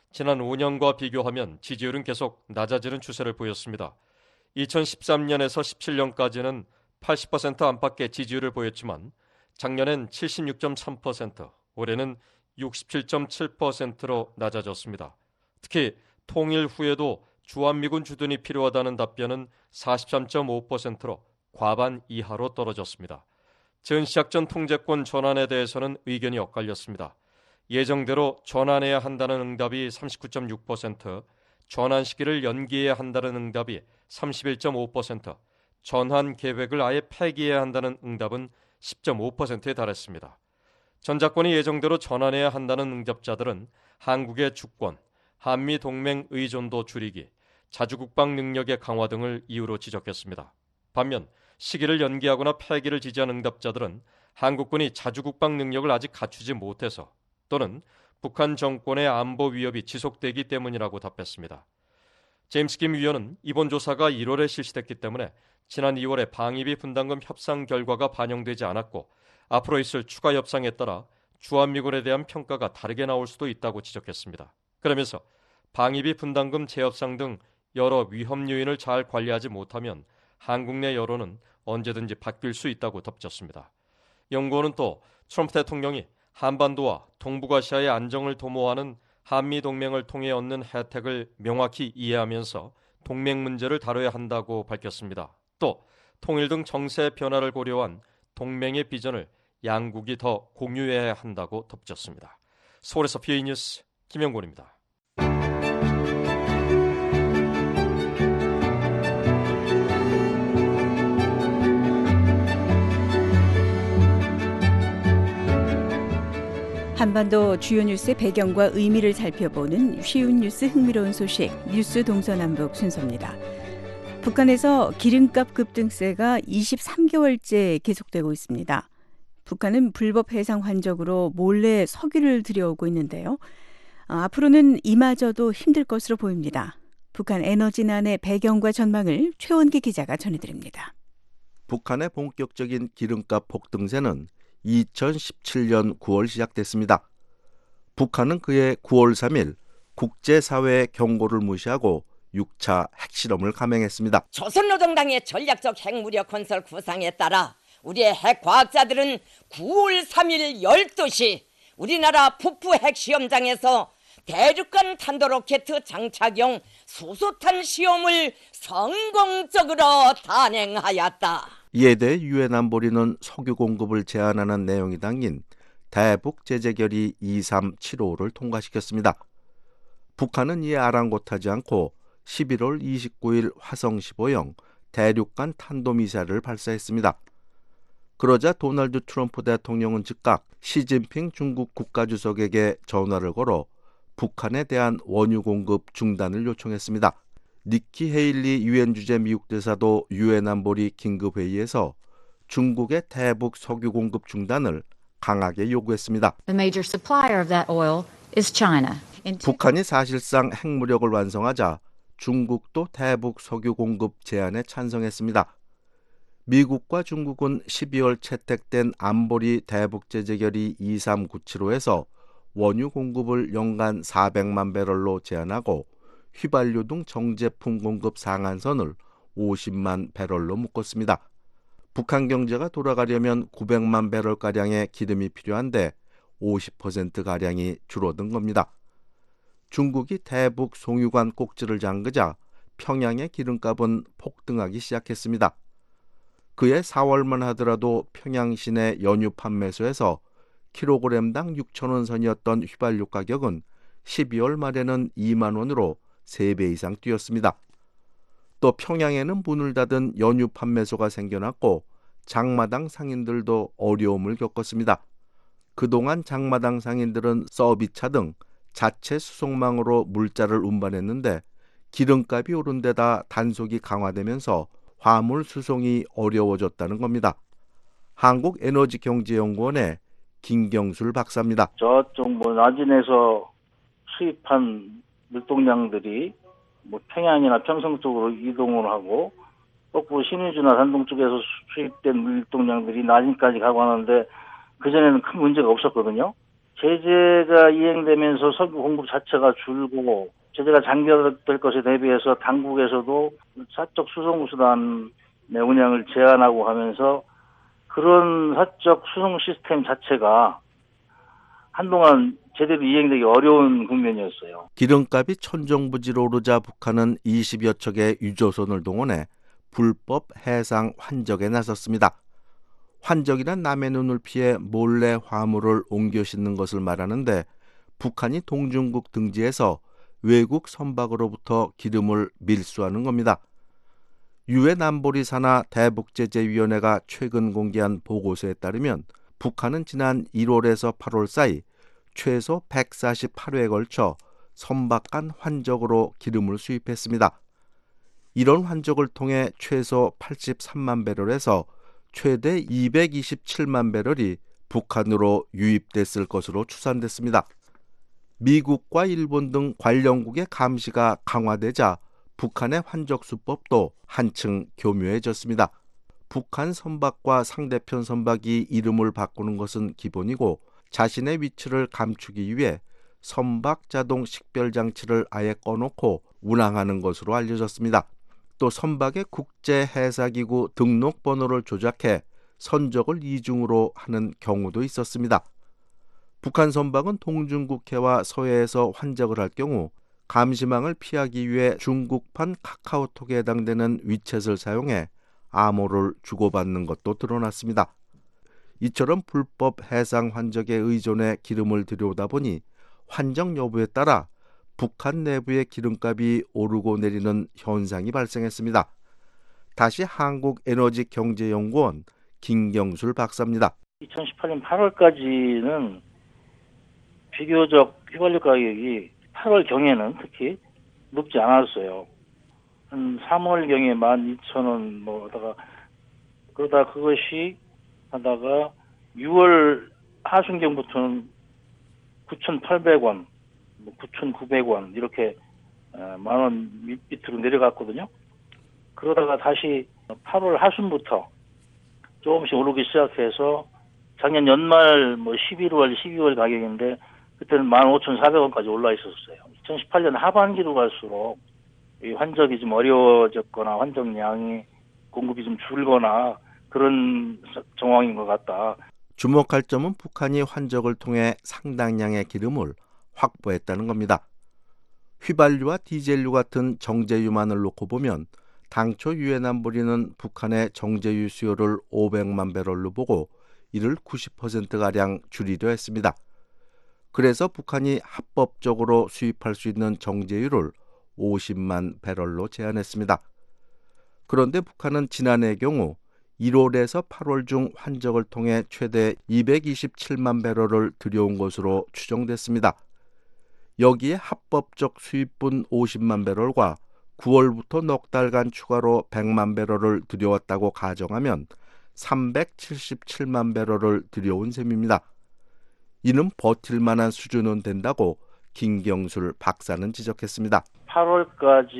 [SPEAKER 11] 지난 오 년과 비교하면 지지율은 계속 낮아지는 추세를 보였습니다. 이천십삼 년에서 십칠 년까지는 팔십 퍼센트 안팎의 지지율을 보였지만 작년엔 칠십육 점 삼 퍼센트, 올해는 육십칠 점 칠 퍼센트로 낮아졌습니다. 특히 통일 후에도 주한미군 주둔이 필요하다는 답변은 사십삼 점 오 퍼센트로 과반 이하로 떨어졌습니다. 전시작전 통제권 전환에 대해서는 의견이 엇갈렸습니다. 예정대로 전환해야 한다는 응답이 삼십구 점 육 퍼센트, 전환 시기를 연기해야 한다는 응답이 삼십일 점 오 퍼센트, 전환 계획을 아예 폐기해야 한다는 응답은 십 점 오 퍼센트에 달했습니다. 전작권이 예정대로 전환해야 한다는 응답자들은 한국의 주권, 한미 동맹 의존도 줄이기, 자주국방 능력의 강화 등을 이유로 지적했습니다. 반면 시기를 연기하거나 폐기를 지지한 응답자들은 한국군이 자주국방 능력을 아직 갖추지 못해서 또는 북한 정권의 안보 위협이 지속되기 때문이라고 답했습니다. 제임스 김 위원은 이번 조사가 일월에 실시됐기 때문에 지난 이월에 방위비 분담금 협상 결과가 반영되지 않았고 앞으로 있을 추가 협상에 따라 주한미군에 대한 평가가 다르게 나올 수도 있다고 지적했습니다. 그러면서 방위비 분담금 재협상 등 여러 위험 요인을 잘 관리하지 못하면 한국 내 여론은 언제든지 바뀔 수 있다고 덧붙였습니다. 연구원은 또 트럼프 대통령이 한반도와 동북아시아의 안정을 도모하는 한미 동맹을 통해 얻는 혜택을 명확히 이해하면서 동맹 문제를 다뤄야 한다고 밝혔습니다. 또 통일 등 정세 변화를 고려한 동맹의 비전을 양국이 더 공유해야 한다고 덧붙였습니다. 서울에서 피에이 뉴스 김영곤입니다.
[SPEAKER 3] 한반도 주요 뉴스의 배경과 의미를 살펴보는 쉬운 뉴스 흥미로운 소식 뉴스 동서남북 순서입니다. 북한에서 기름값 급등세가 이십삼 개월째 계속되고 있습니다. 북한은 불법 해상 환적으로 몰래 석유를 들여오고 있는데요. 어, 앞으로는 이마저도 힘들 것으로 보입니다. 북한 에너지난의 배경과 전망을 최원기 기자가 전해드립니다.
[SPEAKER 13] 북한의 본격적인 기름값 폭등세는 이천십칠 년 구월 시작됐습니다. 북한은 그해 구월 삼일 국제사회의 경고를 무시하고 육 차 핵실험을 감행했습니다.
[SPEAKER 14] 조선노동당의 전략적 핵무력 건설 구상에 따라 우리의 핵과학자들은 구월 삼일 열두 시 우리나라 북부 핵시험장에서 대륙간 탄도로켓 장착용 수소탄 시험을 성공적으로 단행하였다.
[SPEAKER 13] 이에 대해 유엔 안보리는 석유 공급을 제한하는 내용이 담긴 대북 제재 결의 이삼칠오를 통과시켰습니다. 북한은 이에 아랑곳하지 않고 십일월 이십구일 화성 십오형 대륙간 탄도미사일을 발사했습니다. 그러자 도널드 트럼프 대통령은 즉각 시진핑 중국 국가주석에게 전화를 걸어 북한에 대한 원유 공급 중단을 요청했습니다. 니키 헤일리 유엔 주재 미국 대사도 유엔 안보리 긴급회의에서 중국의 대북 석유 공급 중단을 강하게 요구했습니다.
[SPEAKER 15] The major supplier of that oil is China.
[SPEAKER 13] 북한이 사실상 핵무력을 완성하자 중국도 대북 석유 공급 제한에 찬성했습니다. 미국과 중국은 십이월 채택된 안보리 대북 제재 결의 이삼구칠오에서 원유 공급을 연간 사백만 배럴로 제한하고 휘발유 등 정제품 공급 상한선을 오십만 배럴로 묶었습니다. 북한 경제가 돌아가려면 구백만 배럴가량의 기름이 필요한데 오십 퍼센트가량이 줄어든 겁니다. 중국이 대북 송유관 꼭지를 잠그자 평양의 기름값은 폭등하기 시작했습니다. 그해 사월만 하더라도 평양 시내 연유 판매소에서 킬로그램당 육천 원 선이었던 휘발유 가격은 십이월 말에는 이만 원으로 세 배 이상 뛰었습니다. 또 평양에는 문을 닫은 연유 판매소가 생겨났고 장마당 상인들도 어려움을 겪었습니다. 그동안 장마당 상인들은 서비차 등 자체 수송망으로 물자를 운반했는데 기름값이 오른 데다 단속이 강화되면서 화물 수송이 어려워졌다는 겁니다. 한국에너지경제연구원의 김경술 박사입니다.
[SPEAKER 16] 저쪽 뭐 나진에서 수입한 밀동량들이 뭐 평양이나 평성 쪽으로 이동을 하고 북부 신의주나 산동 쪽에서 수입된 밀동량들이 나진까지 가고 하는데 그전에는 큰 문제가 없었거든요. 제재가 이행되면서 석유 공급 자체가 줄고 제재가 장기화될 것에 대비해서 당국에서도 사적 수송수단의 운영을 제한하고 하면서 그런 사적 수송 시스템 자체가 한동안 제대로 이행되기 어려운 국면이었어요.
[SPEAKER 13] 기름값이 천정부지로 오르자 북한은 이십여 척의 유조선을 동원해 불법 해상 환적에 나섰습니다. 환적이란 남의 눈을 피해 몰래 화물을 옮겨 싣는 것을 말하는데 북한이 동중국 등지에서 외국 선박으로부터 기름을 밀수하는 겁니다. 유엔 안보리 산하 대북제재위원회가 최근 공개한 보고서에 따르면 북한은 지난 일월에서 팔월 사이 최소 백사십팔 회에 걸쳐 선박 간 환적으로 기름을 수입했습니다. 이런 환적을 통해 최소 팔십삼만 배럴에서 최대 이백이십칠만 배럴이 북한으로 유입됐을 것으로 추산됐습니다. 미국과 일본 등 관련국의 감시가 강화되자 북한의 환적 수법도 한층 교묘해졌습니다. 북한 선박과 상대편 선박이 이름을 바꾸는 것은 기본이고 자신의 위치를 감추기 위해 선박 자동 식별 장치를 아예 꺼놓고 운항하는 것으로 알려졌습니다. 또 선박의 국제해사기구 등록번호를 조작해 선적을 이중으로 하는 경우도 있었습니다. 북한 선박은 동중국해와 서해에서 환적을 할 경우 감시망을 피하기 위해 중국판 카카오톡에 해당되는 위챗을 사용해 암호를 주고받는 것도 드러났습니다. 이처럼 불법 해상 환적에 의존해 기름을 들여오다 보니 환적 여부에 따라 북한 내부의 기름값이 오르고 내리는 현상이 발생했습니다. 다시 한국에너지경제연구원 김경술 박사입니다.
[SPEAKER 16] 이천십팔 년 팔월까지는 비교적 휘발유 가격이 팔월경에는 특히 높지 않았어요. 한 삼월경에 만 이천 원 뭐 하다가 그러다 그것이 하다가 유월 하순경부터는 구천팔백 원, 뭐 구천구백 원 이렇게 만 원 밑으로 내려갔거든요. 그러다가 다시 팔월 하순부터 조금씩 오르기 시작해서 작년 연말 뭐 십일월, 십이월 가격인데 그때는 만 오천사백 원까지 올라 있었어요. 이천십팔 년 하반기로 갈수록 이 환적이 좀 어려워졌거나 환적량이 공급이 좀 줄거나 그런 정황인 것 같다.
[SPEAKER 13] 주목할 점은 북한이 환적을 통해 상당량의 기름을 확보했다는 겁니다. 휘발유와 디젤유 같은 정제유만을 놓고 보면 당초 유엔 안보리는 북한의 정제유 수요를 오백만 배럴로 보고 이를 구십 퍼센트가량 줄이려 했습니다. 그래서 북한이 합법적으로 수입할 수 있는 정제유를 오십만 배럴로 제한했습니다. 그런데 북한은 지난해의 경우 일월에서 팔월 중 환적을 통해 최대 이백이십칠만 배럴을 들여온 것으로 추정됐습니다. 여기에 합법적 수입분 오십만 배럴과 구월부터 넉 달간 추가로 백만 배럴을 들여왔다고 가정하면 삼백칠십칠만 배럴을 들여온 셈입니다. 이는 버틸만한 수준은 된다고 김경술 박사는 지적했습니다.
[SPEAKER 16] 팔월까지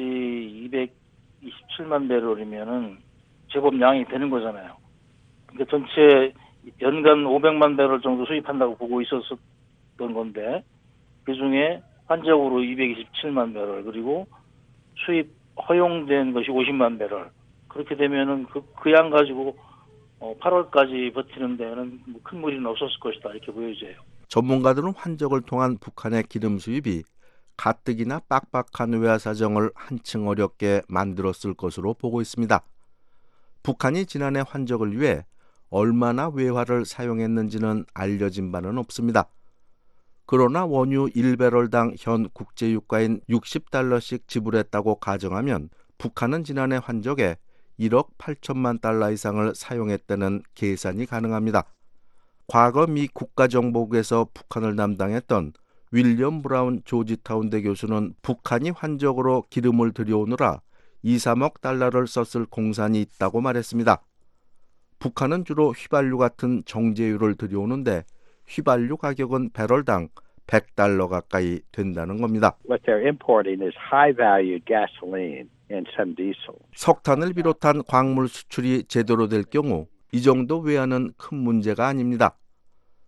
[SPEAKER 16] 이백이십칠만 배럴이면은 제법 양이 되는 거잖아요. 그러니까 전체 연간 오백만 배럴 정도 수입한다고 보고 있었던 건데 그중에 환적으로 이백이십칠만 배럴 그리고 수입 허용된 것이 오십만 배럴 그렇게 되면은 그, 그 양 가지고 어, 팔월까지 버티는 데는 뭐 큰 무리는 없었을 것이다 이렇게 보여져요.
[SPEAKER 13] 전문가들은 환적을 통한 북한의 기름 수입이 가뜩이나 빡빡한 외화 사정을 한층 어렵게 만들었을 것으로 보고 있습니다. 북한이 지난해 환적을 위해 얼마나 외화를 사용했는지는 알려진 바는 없습니다. 그러나 원유 일 배럴당 현 국제유가인 육십 달러씩 지불했다고 가정하면 북한은 지난해 환적에 일억 팔천만 달러 이상을 사용했다는 계산이 가능합니다. 과거 미 국가정보국에서 북한을 담당했던 윌리엄 브라운 조지타운대 교수는 북한이 환적으로 기름을 들여오느라 이, 삼억 달러를 썼을 공산이 있다고 말했습니다. 북한은 주로 휘발유 같은 정제유를 들여오는데 휘발유 가격은 배럴당 백 달러 가까이 된다는 겁니다.
[SPEAKER 17] What they're importing is high-valued gasoline and some diesel.
[SPEAKER 13] 석탄을 비롯한 광물 수출이 제대로 될 경우 이 정도 외화는 큰 문제가 아닙니다.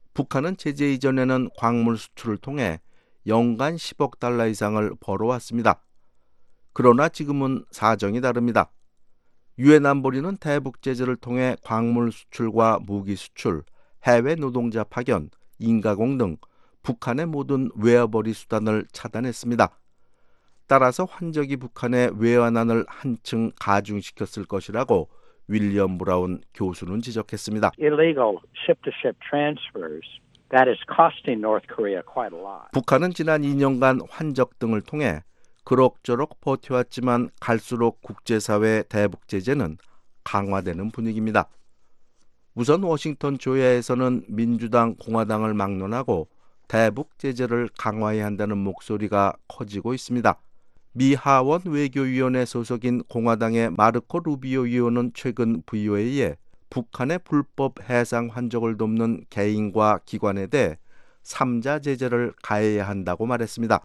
[SPEAKER 13] 북한은 제재 이전에는 광물 수출을 통해 연간 십억 달러 이상을 벌어왔습니다. 그러나 지금은 사정이 다릅니다. 유엔 안보리는 대북 제재를 통해 광물 수출과 무기 수출, 해외 노동자 파견, 인가공 등 북한의 모든 외화벌이 수단을 차단했습니다. 따라서 환적이 북한의 외환난을 한층 가중시켰을 것이라고 윌리엄 브라운 교수는 지적했습니다.
[SPEAKER 17] Illegal ship-to-ship transfers, that is costing North Korea quite a lot.
[SPEAKER 13] 북한은 지난 이 년간 환적 등을 통해 그럭저럭 버텨왔지만 갈수록 국제사회 대북 제재는 강화되는 분위기입니다. 우선 워싱턴 조야에서는 민주당, 공화당을 막론하고 대북 제재를 강화해야 한다는 목소리가 커지고 있습니다. 미 하원 외교위원회 소속인 공화당의 마르코 루비오 의원은 최근 브이오에이에 북한의 불법 해상 환적을 돕는 개인과 기관에 대해 삼자 제재를 가해야 한다고 말했습니다.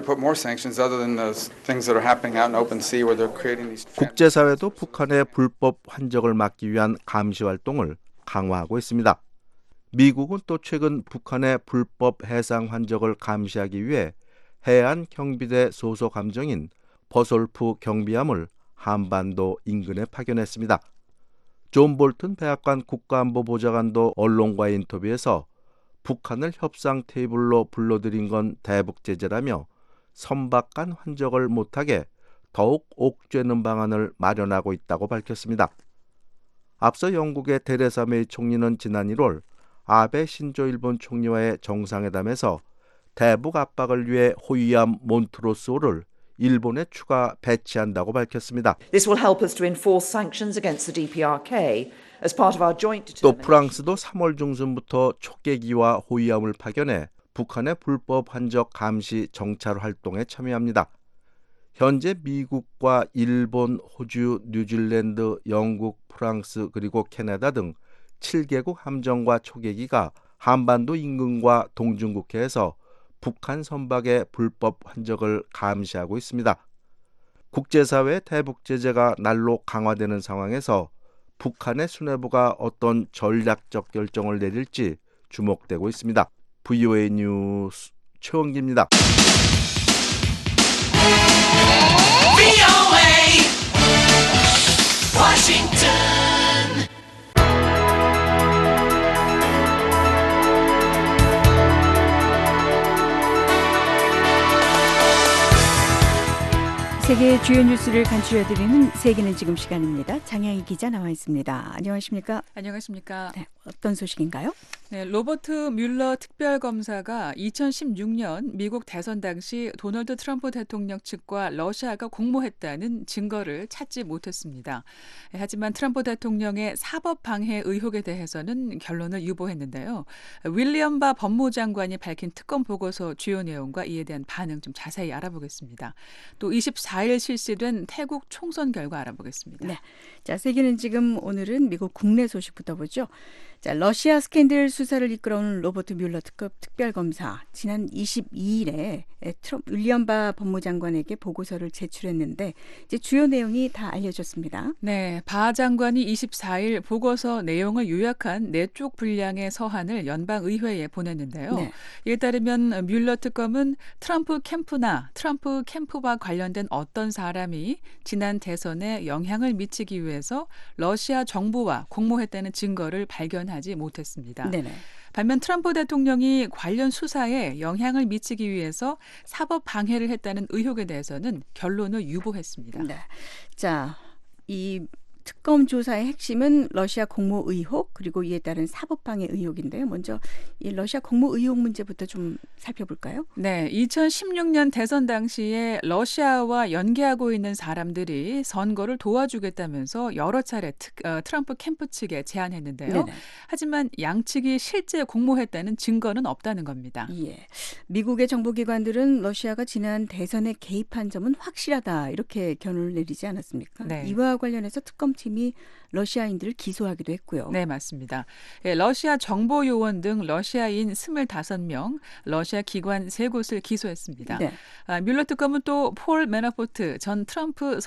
[SPEAKER 13] 국제사회도 북한의 불법 환적을 막기 위한 감시 활동을 강화하고 있습니다. 미국은 또 최근 북한의 불법 해상 환적을 감시하기 위해 해안 경비대 소속 함정인 버솔프 경비함을 한반도 인근에 파견했습니다. 존 볼튼 백악관 국가안보보좌관도 언론과의 인터뷰에서 북한을 협상 테이블로 불러들인 건 대북 제재라며 선박간 환적을 못하게 더욱 옥죄는 방안을 마련하고 있다고 밝혔습니다. 앞서 영국의 테레사 메이 총리는 지난 일월 아베 신조 일본 총리와의 정상회담에서 대북 압박을 위해 호위함 몬트로소를 일본에 추가 배치한다고 밝혔습니다.
[SPEAKER 18] This will help us to enforce sanctions against the 디피아르케이 as part of our joint
[SPEAKER 13] 또
[SPEAKER 18] determination.
[SPEAKER 13] 프랑스도 삼월 중순부터 초계기와 호위함을 파견해 북한의 불법 환적 감시 정찰 활동에 참여합니다. 현재 미국과 일본, 호주, 뉴질랜드, 영국, 프랑스 그리고 캐나다 등 칠 개국 함정과 초계기가 한반도 인근과 동중국해에서 북한 선박의 불법 환적을 감시하고 있습니다. 국제사회의 대북 제재가 날로 강화되는 상황에서 북한의 수뇌부가 어떤 전략적 결정을 내릴지 주목되고 있습니다. 브이오에이 뉴스 최원기입니다.
[SPEAKER 19] 브이오에이 워싱턴
[SPEAKER 3] 세계의 주요 뉴스를 간추려드리는 세계는 지금 시간입니다. 장향희 기자 나와 있습니다. 안녕하십니까?
[SPEAKER 20] 안녕하십니까?
[SPEAKER 3] 네, 어떤 소식인가요?
[SPEAKER 20] 네, 로버트 뮬러 특별검사가 이천십육 년 미국 대선 당시 도널드 트럼프 대통령 측과 러시아가 공모했다는 증거를 찾지 못했습니다. 하지만 트럼프 대통령의 사법 방해 의혹에 대해서는 결론을 유보했는데요. 윌리엄 바 법무장관이 밝힌 특검 보고서 주요 내용과 이에 대한 반응 좀 자세히 알아보겠습니다. 또 이십사 일 실시된 태국 총선 결과 알아보겠습니다.
[SPEAKER 3] 네. 자, 세계는 지금 오늘은 미국 국내 소식부터 보죠. 자, 러시아 스캔들 수사를 이끌어오는 로버트 뮬러 특급 특별검사 지난 이십이 일에 트럼 윌리엄 바 법무장관에게 보고서를 제출했는데 이제 주요 내용이 다 알려졌습니다.
[SPEAKER 20] 네, 바 장관이 이십사 일 보고서 내용을 요약한 네 쪽 분량의 서한을 연방의회에 보냈는데요.
[SPEAKER 3] 네.
[SPEAKER 20] 이에 따르면 뮬러 특검은 트럼프 캠프나 트럼프 캠프와 관련된 어떤 사람이 지난 대선에 영향을 미치기 위해서 러시아 정부와 공모했다는 증거를 발견하지 못했습니다.
[SPEAKER 3] 네네.
[SPEAKER 20] 반면 트럼프 대통령이 관련 수사에 영향을 미치기 위해서 사법 방해를 했다는 의혹에 대해서는 결론을 유보했습니다.
[SPEAKER 3] 네. 자, 이 특검 조사의 핵심은 러시아 공모 의혹 그리고 이에 따른 사법 방해 의혹인데요. 먼저 이 러시아 공모 의혹 문제부터 좀 살펴볼까요?
[SPEAKER 20] 네, 이천십육 년 대선 당시에 러시아와 연계하고 있는 사람들이 선거를 도와주겠다면서 여러 차례 특, 어, 트럼프 캠프 측에 제안했는데요.
[SPEAKER 3] 네네.
[SPEAKER 20] 하지만 양측이 실제 공모했다는 증거는 없다는 겁니다.
[SPEAKER 3] 예. 미국의 정보기관들은 러시아가 지난 대선에 개입한 점은 확실하다 이렇게 결론을 내리지 않았습니까?
[SPEAKER 20] 네.
[SPEAKER 3] 이와 관련해서 특검 특검팀이 러시아인들을 기소하기도 했고요.
[SPEAKER 20] 네, 맞습니다. 예, 러시아 정보요원 등 러시아인 스물다섯 명, 러시아 기관 세 곳을 기소했습니다.
[SPEAKER 3] 네.
[SPEAKER 20] 아, 뮬러 특검은 또 폴 매너포트 전 트럼프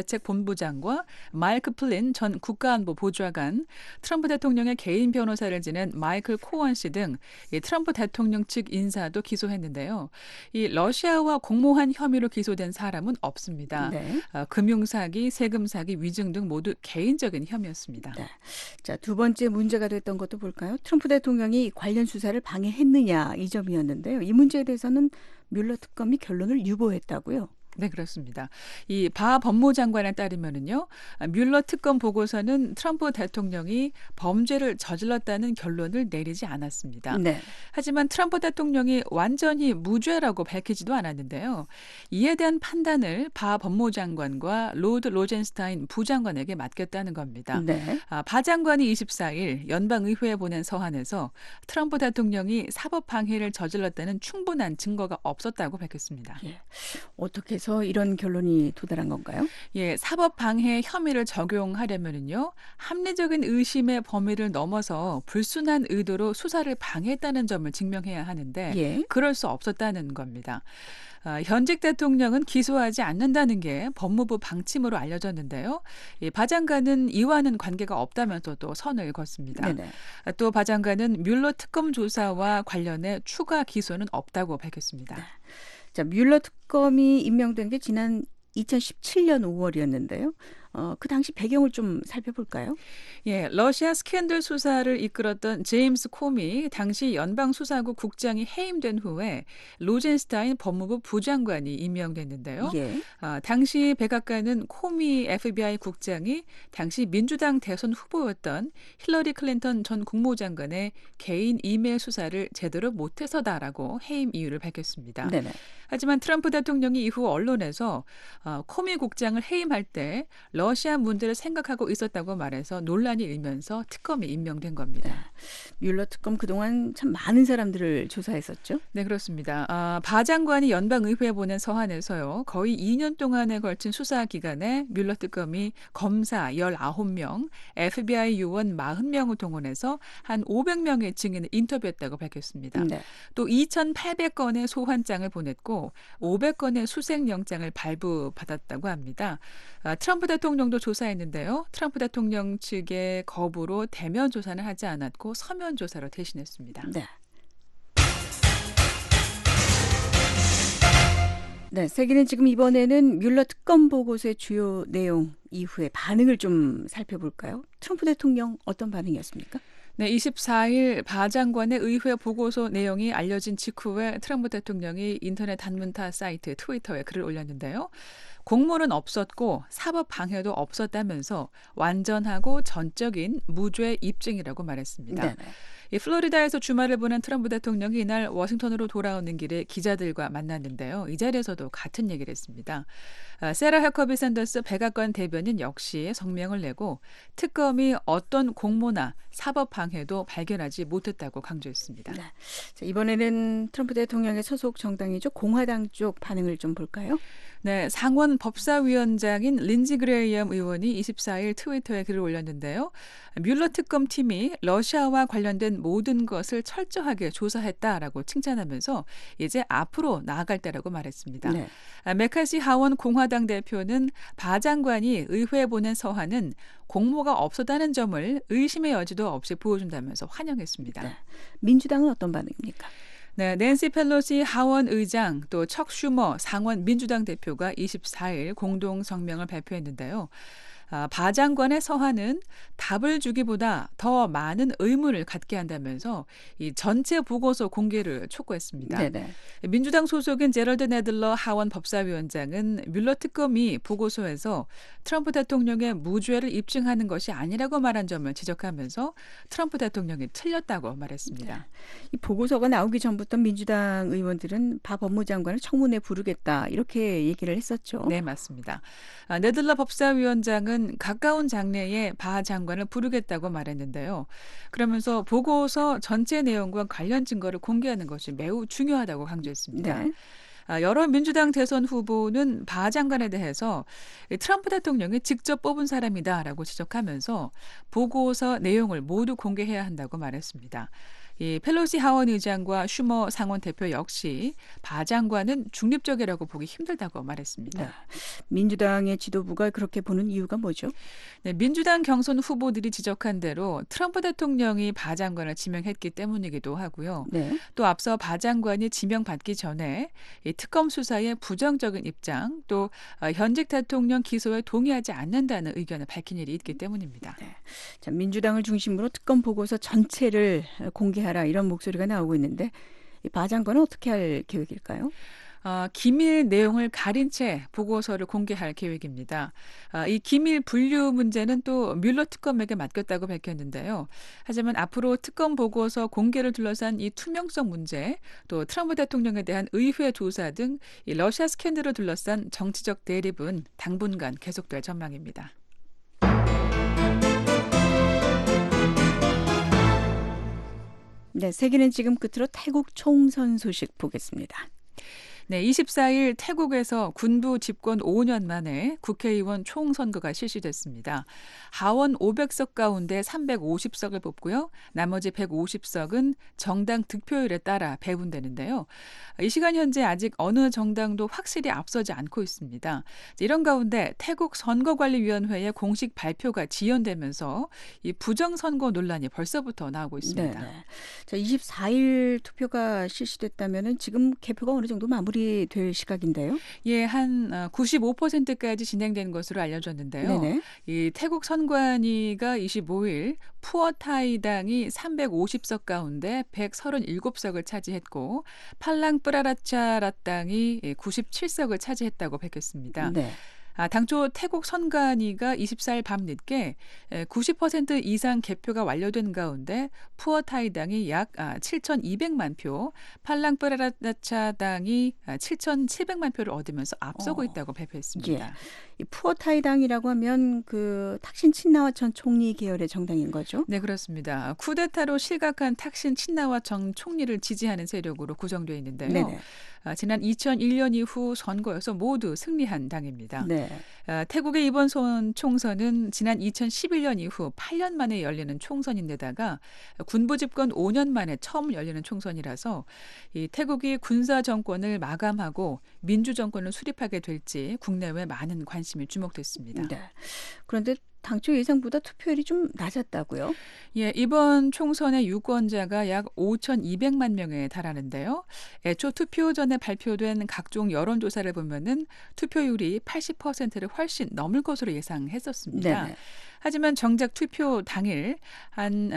[SPEAKER 20] 선거대책본부장과 마이클 플린 전 국가안보 보좌관, 트럼프 대통령의 개인 변호사를 지낸 마이클 코원 씨 등 트럼프 대통령 측 인사도 기소했는데요. 이 러시아와 공모한 혐의로 기소된 사람은 없습니다.
[SPEAKER 3] 네.
[SPEAKER 20] 아, 금융사기, 세금사기, 위증 등 모두 개인적인 혐의였습니다.
[SPEAKER 3] 네. 자, 두 번째 문제가 됐던 것도 볼까요? 트럼프 대통령이 관련 수사를 방해했느냐 이 점이었는데요. 이 문제에 대해서는 뮬러 특검이 결론을 유보했다고요.
[SPEAKER 20] 네, 그렇습니다. 이 바 법무장관에 따르면은요, 뮬러 특검 보고서는 트럼프 대통령이 범죄를 저질렀다는 결론을 내리지 않았습니다.
[SPEAKER 3] 네.
[SPEAKER 20] 하지만 트럼프 대통령이 완전히 무죄라고 밝히지도 않았는데요. 이에 대한 판단을 바 법무장관과 로드 로젠스타인 부장관에게 맡겼다는 겁니다.
[SPEAKER 3] 네.
[SPEAKER 20] 아, 바 장관이 이십사 일 연방의회에 보낸 서한에서 트럼프 대통령이 사법 방해를 저질렀다는 충분한 증거가 없었다고 밝혔습니다.
[SPEAKER 3] 예. 어떻게 해서 이런 결론이 도달한 건가요?
[SPEAKER 20] 예, 사법 방해 혐의를 적용하려면은요, 합리적인 의심의 범위를 넘어서 불순한 의도로 수사를 방해했다는 점을 증명해야 하는데
[SPEAKER 3] 예.
[SPEAKER 20] 그럴 수 없었다는 겁니다. 아, 현직 대통령은 기소하지 않는다는 게 법무부 방침으로 알려졌는데요. 이 바 장관은 이와는 관계가 없다면서 또 선을 걷습니다.
[SPEAKER 3] 네네.
[SPEAKER 20] 아, 또 바 장관은 뮬러 특검 조사와 관련해 추가 기소는 없다고 밝혔습니다.
[SPEAKER 3] 네. 자, 뮬러 특검이 임명된 게 지난 이천십칠 년 오월이었는데요. 어, 그 당시 배경을 좀 살펴볼까요?
[SPEAKER 20] 예, 러시아 스캔들 수사를 이끌었던 제임스 코미 당시 연방수사국 국장이 해임된 후에 로젠스타인 법무부 부장관이 임명됐는데요.
[SPEAKER 3] 예.
[SPEAKER 20] 아, 당시 백악관은 코미 에프비아이 국장이 당시 민주당 대선 후보였던 힐러리 클린턴 전 국무장관의 개인 이메일 수사를 제대로 못해서다라고 해임 이유를 밝혔습니다.
[SPEAKER 3] 네네.
[SPEAKER 20] 하지만 트럼프 대통령이 이후 언론에서 어, 코미 국장을 해임할 때 러시아 문제를 생각하고 있었다고 말해서 논란이 일면서 특검이 임명된 겁니다.
[SPEAKER 3] 네. 뮬러 특검 그동안 참 많은 사람들을 조사했었죠?
[SPEAKER 20] 네, 그렇습니다. 아, 바 장관이 연방의회에 보낸 서한에서요. 거의 이 년 동안에 걸친 수사 기간에 뮬러 특검이 검사 열아홉 명, 에프비아이 요원 사십 명을 동원해서 한 오백 명의 증인을 인터뷰했다고 밝혔습니다.
[SPEAKER 3] 네.
[SPEAKER 20] 또 이천팔백 건의 소환장을 보냈고 오백 건의 수색영장을 발부받았다고 합니다. 아, 트럼프 대통령도 조사했는데요. 트럼프 대통령 측의 거부로 대면 조사는 하지 않았고 서면 조사로 대신했습니다.
[SPEAKER 3] 네. 네, 세계는 지금 이번에는 뮬러 특검 보고서의 주요 내용 이후에 반응을 좀 살펴볼까요? 트럼프 대통령 어떤 반응이었습니까?
[SPEAKER 20] 네, 이십사 일 바 장관의 의회 보고서 내용이 알려진 직후에 트럼프 대통령이 인터넷 단문타 사이트 트위터에 글을 올렸는데요. 공모는 없었고 사법 방해도 없었다면서 완전하고 전적인 무죄 입증이라고 말했습니다.
[SPEAKER 3] 네네.
[SPEAKER 20] 이 플로리다에서 주말을 보낸 트럼프 대통령이 이날 워싱턴으로 돌아오는 길에 기자들과 만났는데요. 이 자리에서도 같은 얘기를 했습니다. 아, 세라 해커비 샌더스 백악관 대변인 역시 성명을 내고 특검이 어떤 공모나 사법 방해도 발견하지 못했다고 강조했습니다.
[SPEAKER 3] 네. 자, 이번에는 트럼프 대통령의 소속 정당이죠. 공화당 쪽 반응을 좀 볼까요?
[SPEAKER 20] 네, 상원 법사위원장인 린지 그레이엄 의원이 이십사 일 트위터에 글을 올렸는데요. 뮬러 특검팀이 러시아와 관련된 모든 것을 철저하게 조사했다라고 칭찬하면서 이제 앞으로 나아갈 때라고 말했습니다.
[SPEAKER 3] 네.
[SPEAKER 20] 메카시 하원 공화당 대표는 바 장관이 의회에 보낸 서한은 공모가 없었다는 점을 의심의 여지도 없이 보여준다면서 환영했습니다.
[SPEAKER 3] 네. 민주당은 어떤 반응입니까?
[SPEAKER 20] 네, 낸시 펠로시 하원 의장 또 척 슈머 상원 민주당 대표가 이십사 일 공동 성명을 발표했는데요. 아, 바 장관의 서한은 답을 주기보다 더 많은 의문을 갖게 한다면서 이 전체 보고서 공개를 촉구했습니다.
[SPEAKER 3] 네네.
[SPEAKER 20] 민주당 소속인 제럴드 네들러 하원 법사위원장은 뮬러 특검이 보고서에서 트럼프 대통령의 무죄를 입증하는 것이 아니라고 말한 점을 지적하면서 트럼프 대통령이 틀렸다고 말했습니다.
[SPEAKER 3] 네. 이 보고서가 나오기 전부터 민주당 의원들은 바 법무장관을 청문회 부르겠다 이렇게 얘기를 했었죠.
[SPEAKER 20] 네, 맞습니다. 아, 네들러 법사위원장은 가까운 장래에 바 장관을 부르겠다고 말했는데요. 그러면서 보고서 전체 내용과 관련 증거를 공개하는 것이 매우 중요하다고 강조했습니다.
[SPEAKER 3] 네.
[SPEAKER 20] 여러 민주당 대선 후보는 바 장관에 대해서 트럼프 대통령이 직접 뽑은 사람이다라고 지적하면서 보고서 내용을 모두 공개해야 한다고 말했습니다. 이 펠로시 하원 의장과 슈머 상원 대표 역시 바 장관은 중립적이라고 보기 힘들다고 말했습니다.
[SPEAKER 3] 네. 민주당의 지도부가 그렇게 보는 이유가 뭐죠?
[SPEAKER 20] 네, 민주당 경선 후보들이 지적한 대로 트럼프 대통령이 바 장관을 지명했기 때문이기도 하고요.
[SPEAKER 3] 네.
[SPEAKER 20] 또 앞서 바 장관이 지명받기 전에 이 특검 수사에 부정적인 입장, 또 현직 대통령 기소에 동의하지 않는다는 의견을 밝힌 일이 있기 때문입니다.
[SPEAKER 3] 네. 자, 민주당을 중심으로 특검 보고서 전체를 공개하라 이런 목소리가 나오고 있는데 이 바 장관은 어떻게 할 계획일까요?
[SPEAKER 20] 어, 기밀 내용을 가린 채 보고서를 공개할 계획입니다. 어, 이 기밀 분류 문제는 또 뮬러 특검에게 맡겼다고 밝혔는데요. 하지만 앞으로 특검 보고서 공개를 둘러싼 이 투명성 문제, 또 트럼프 대통령에 대한 의회 조사 등 이 러시아 스캔들을 둘러싼 정치적 대립은 당분간 계속될 전망입니다.
[SPEAKER 3] 네, 세계는 지금 끝으로 태국 총선 소식 보겠습니다.
[SPEAKER 20] 네, 이십사일 태국에서 군부 집권 오 년 만에 국회의원 총선거가 실시됐습니다. 하원 오백 석 가운데 삼백오십 석을 뽑고요. 나머지 백오십 석은 정당 득표율에 따라 배분되는데요. 이 시간 현재 아직 어느 정당도 확실히 앞서지 않고 있습니다. 이런 가운데 태국 선거관리위원회의 공식 발표가 지연되면서 이 부정선거 논란이 벌써부터 나오고 있습니다.
[SPEAKER 3] 네. 자, 이십사일 투표가 실시됐다면 지금 개표가 어느 정도 마무리 될 시각인데요.
[SPEAKER 20] 예, 한 구십오 퍼센트까지 진행된 것으로 알려졌는데요.
[SPEAKER 3] 네네.
[SPEAKER 20] 이 태국 선관위가 이십오일 푸어타이당이 삼백오십 석 가운데 백삼십칠 석을 차지했고 팔랑 프라라차라당이 구십칠 석을 차지했다고 밝혔습니다. 네. 아, 당초 태국 선관위가 이십사일 밤늦게 구십 퍼센트 이상 개표가 완료된 가운데 푸어타이당이 약 칠천이백만 표, 팔랑프라라차당이 칠천칠백만 표를 얻으면서 앞서고 있다고 발표했습니다.
[SPEAKER 3] 예. 이 푸어타이당이라고 하면 그 탁신 친나와 전 총리 계열의 정당인 거죠?
[SPEAKER 20] 네, 그렇습니다. 쿠데타로 실각한 탁신 친나와 전 총리를 지지하는 세력으로 구성되어 있는데요. 네네. 아, 지난 이천일 년 이후 선거에서 모두 승리한 당입니다. 네. 아, 태국의 이번 총선은 지난 이천십일 년 이후 팔 년 만에 열리는 총선인데다가 군부 집권 오 년 만에 처음 열리는 총선이라서 이 태국이 군사 정권을 마감하고 민주 정권을 수립하게 될지 국내외 많은 관심이 주목됐습니다.
[SPEAKER 3] 네. 그런데 당초 예상보다 투표율이 좀 낮았다고요?
[SPEAKER 20] 예, 이번 총선의 유권자가 약 오천이백만 명에 달하는데요. 애초 투표 전에 발표된 각종 여론조사를 보면은 투표율이 팔십 퍼센트를 훨씬 넘을 것으로 예상했었습니다. 네네. 하지만 정작 투표 당일 한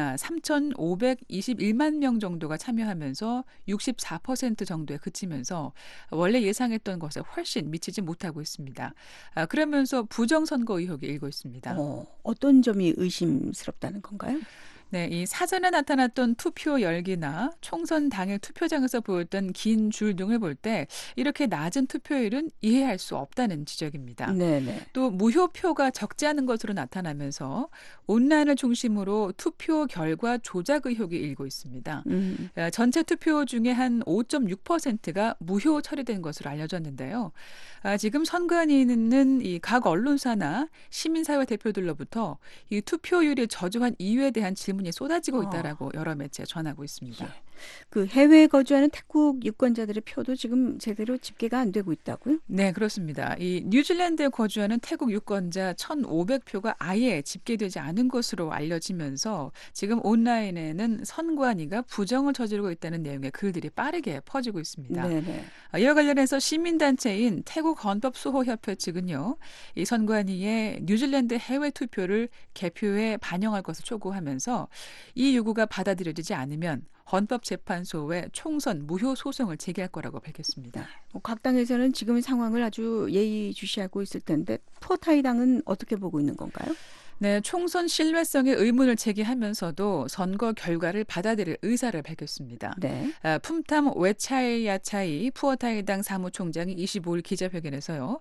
[SPEAKER 20] 삼천오백이십일만 명 정도가 참여하면서 육십사 퍼센트 정도에 그치면서 원래 예상했던 것에 훨씬 미치지 못하고 있습니다. 그러면서 부정선거 의혹이 일고 있습니다.
[SPEAKER 3] 어, 어떤 점이 의심스럽다는 건가요?
[SPEAKER 20] 네, 이 사전에 나타났던 투표 열기나 총선 당일 투표장에서 보였던 긴 줄 등을 볼 때 이렇게 낮은 투표율은 이해할 수 없다는 지적입니다. 네네. 또 무효표가 적지 않은 것으로 나타나면서 온라인을 중심으로 투표 결과 조작 의혹이 일고 있습니다. 음. 전체 투표 중에 한 오 점 육 퍼센트가 무효 처리된 것으로 알려졌는데요. 아, 지금 선관위는 이 각 언론사나 시민사회 대표들로부터 이 투표율이 저조한 이유에 대한 질문이 쏟아지고 있다라고 여러 매체에 전하고 있습니다.
[SPEAKER 3] 예. 그 해외에 거주하는 태국 유권자들의 표도 지금 제대로 집계가 안 되고 있다고요?
[SPEAKER 20] 네, 그렇습니다. 이 뉴질랜드에 거주하는 태국 유권자 천오백 표가 아예 집계되지 않은 것으로 알려지면서 지금 온라인에는 선관위가 부정을 저지르고 있다는 내용의 글들이 빠르게 퍼지고 있습니다. 네네. 이와 관련해서 시민단체인 태국 헌법수호협회 측은요, 이 선관위의 뉴질랜드 해외 투표를 개표에 반영할 것을 촉구하면서 이 요구가 받아들여지지 않으면 헌법재판소에 총선 무효 소송을 제기할 거라고 밝혔습니다.
[SPEAKER 3] 각 당에서는 지금 상황을 아주 예의주시하고 있을 텐데 푸어타이당은 어떻게 보고 있는 건가요?
[SPEAKER 20] 네, 총선 신뢰성에 의문을 제기하면서도 선거 결과를 받아들일 의사를 밝혔습니다. 네. 아, 품탐 웨차이야차이 푸어타이당 사무총장이 이십오일 기자회견에서요.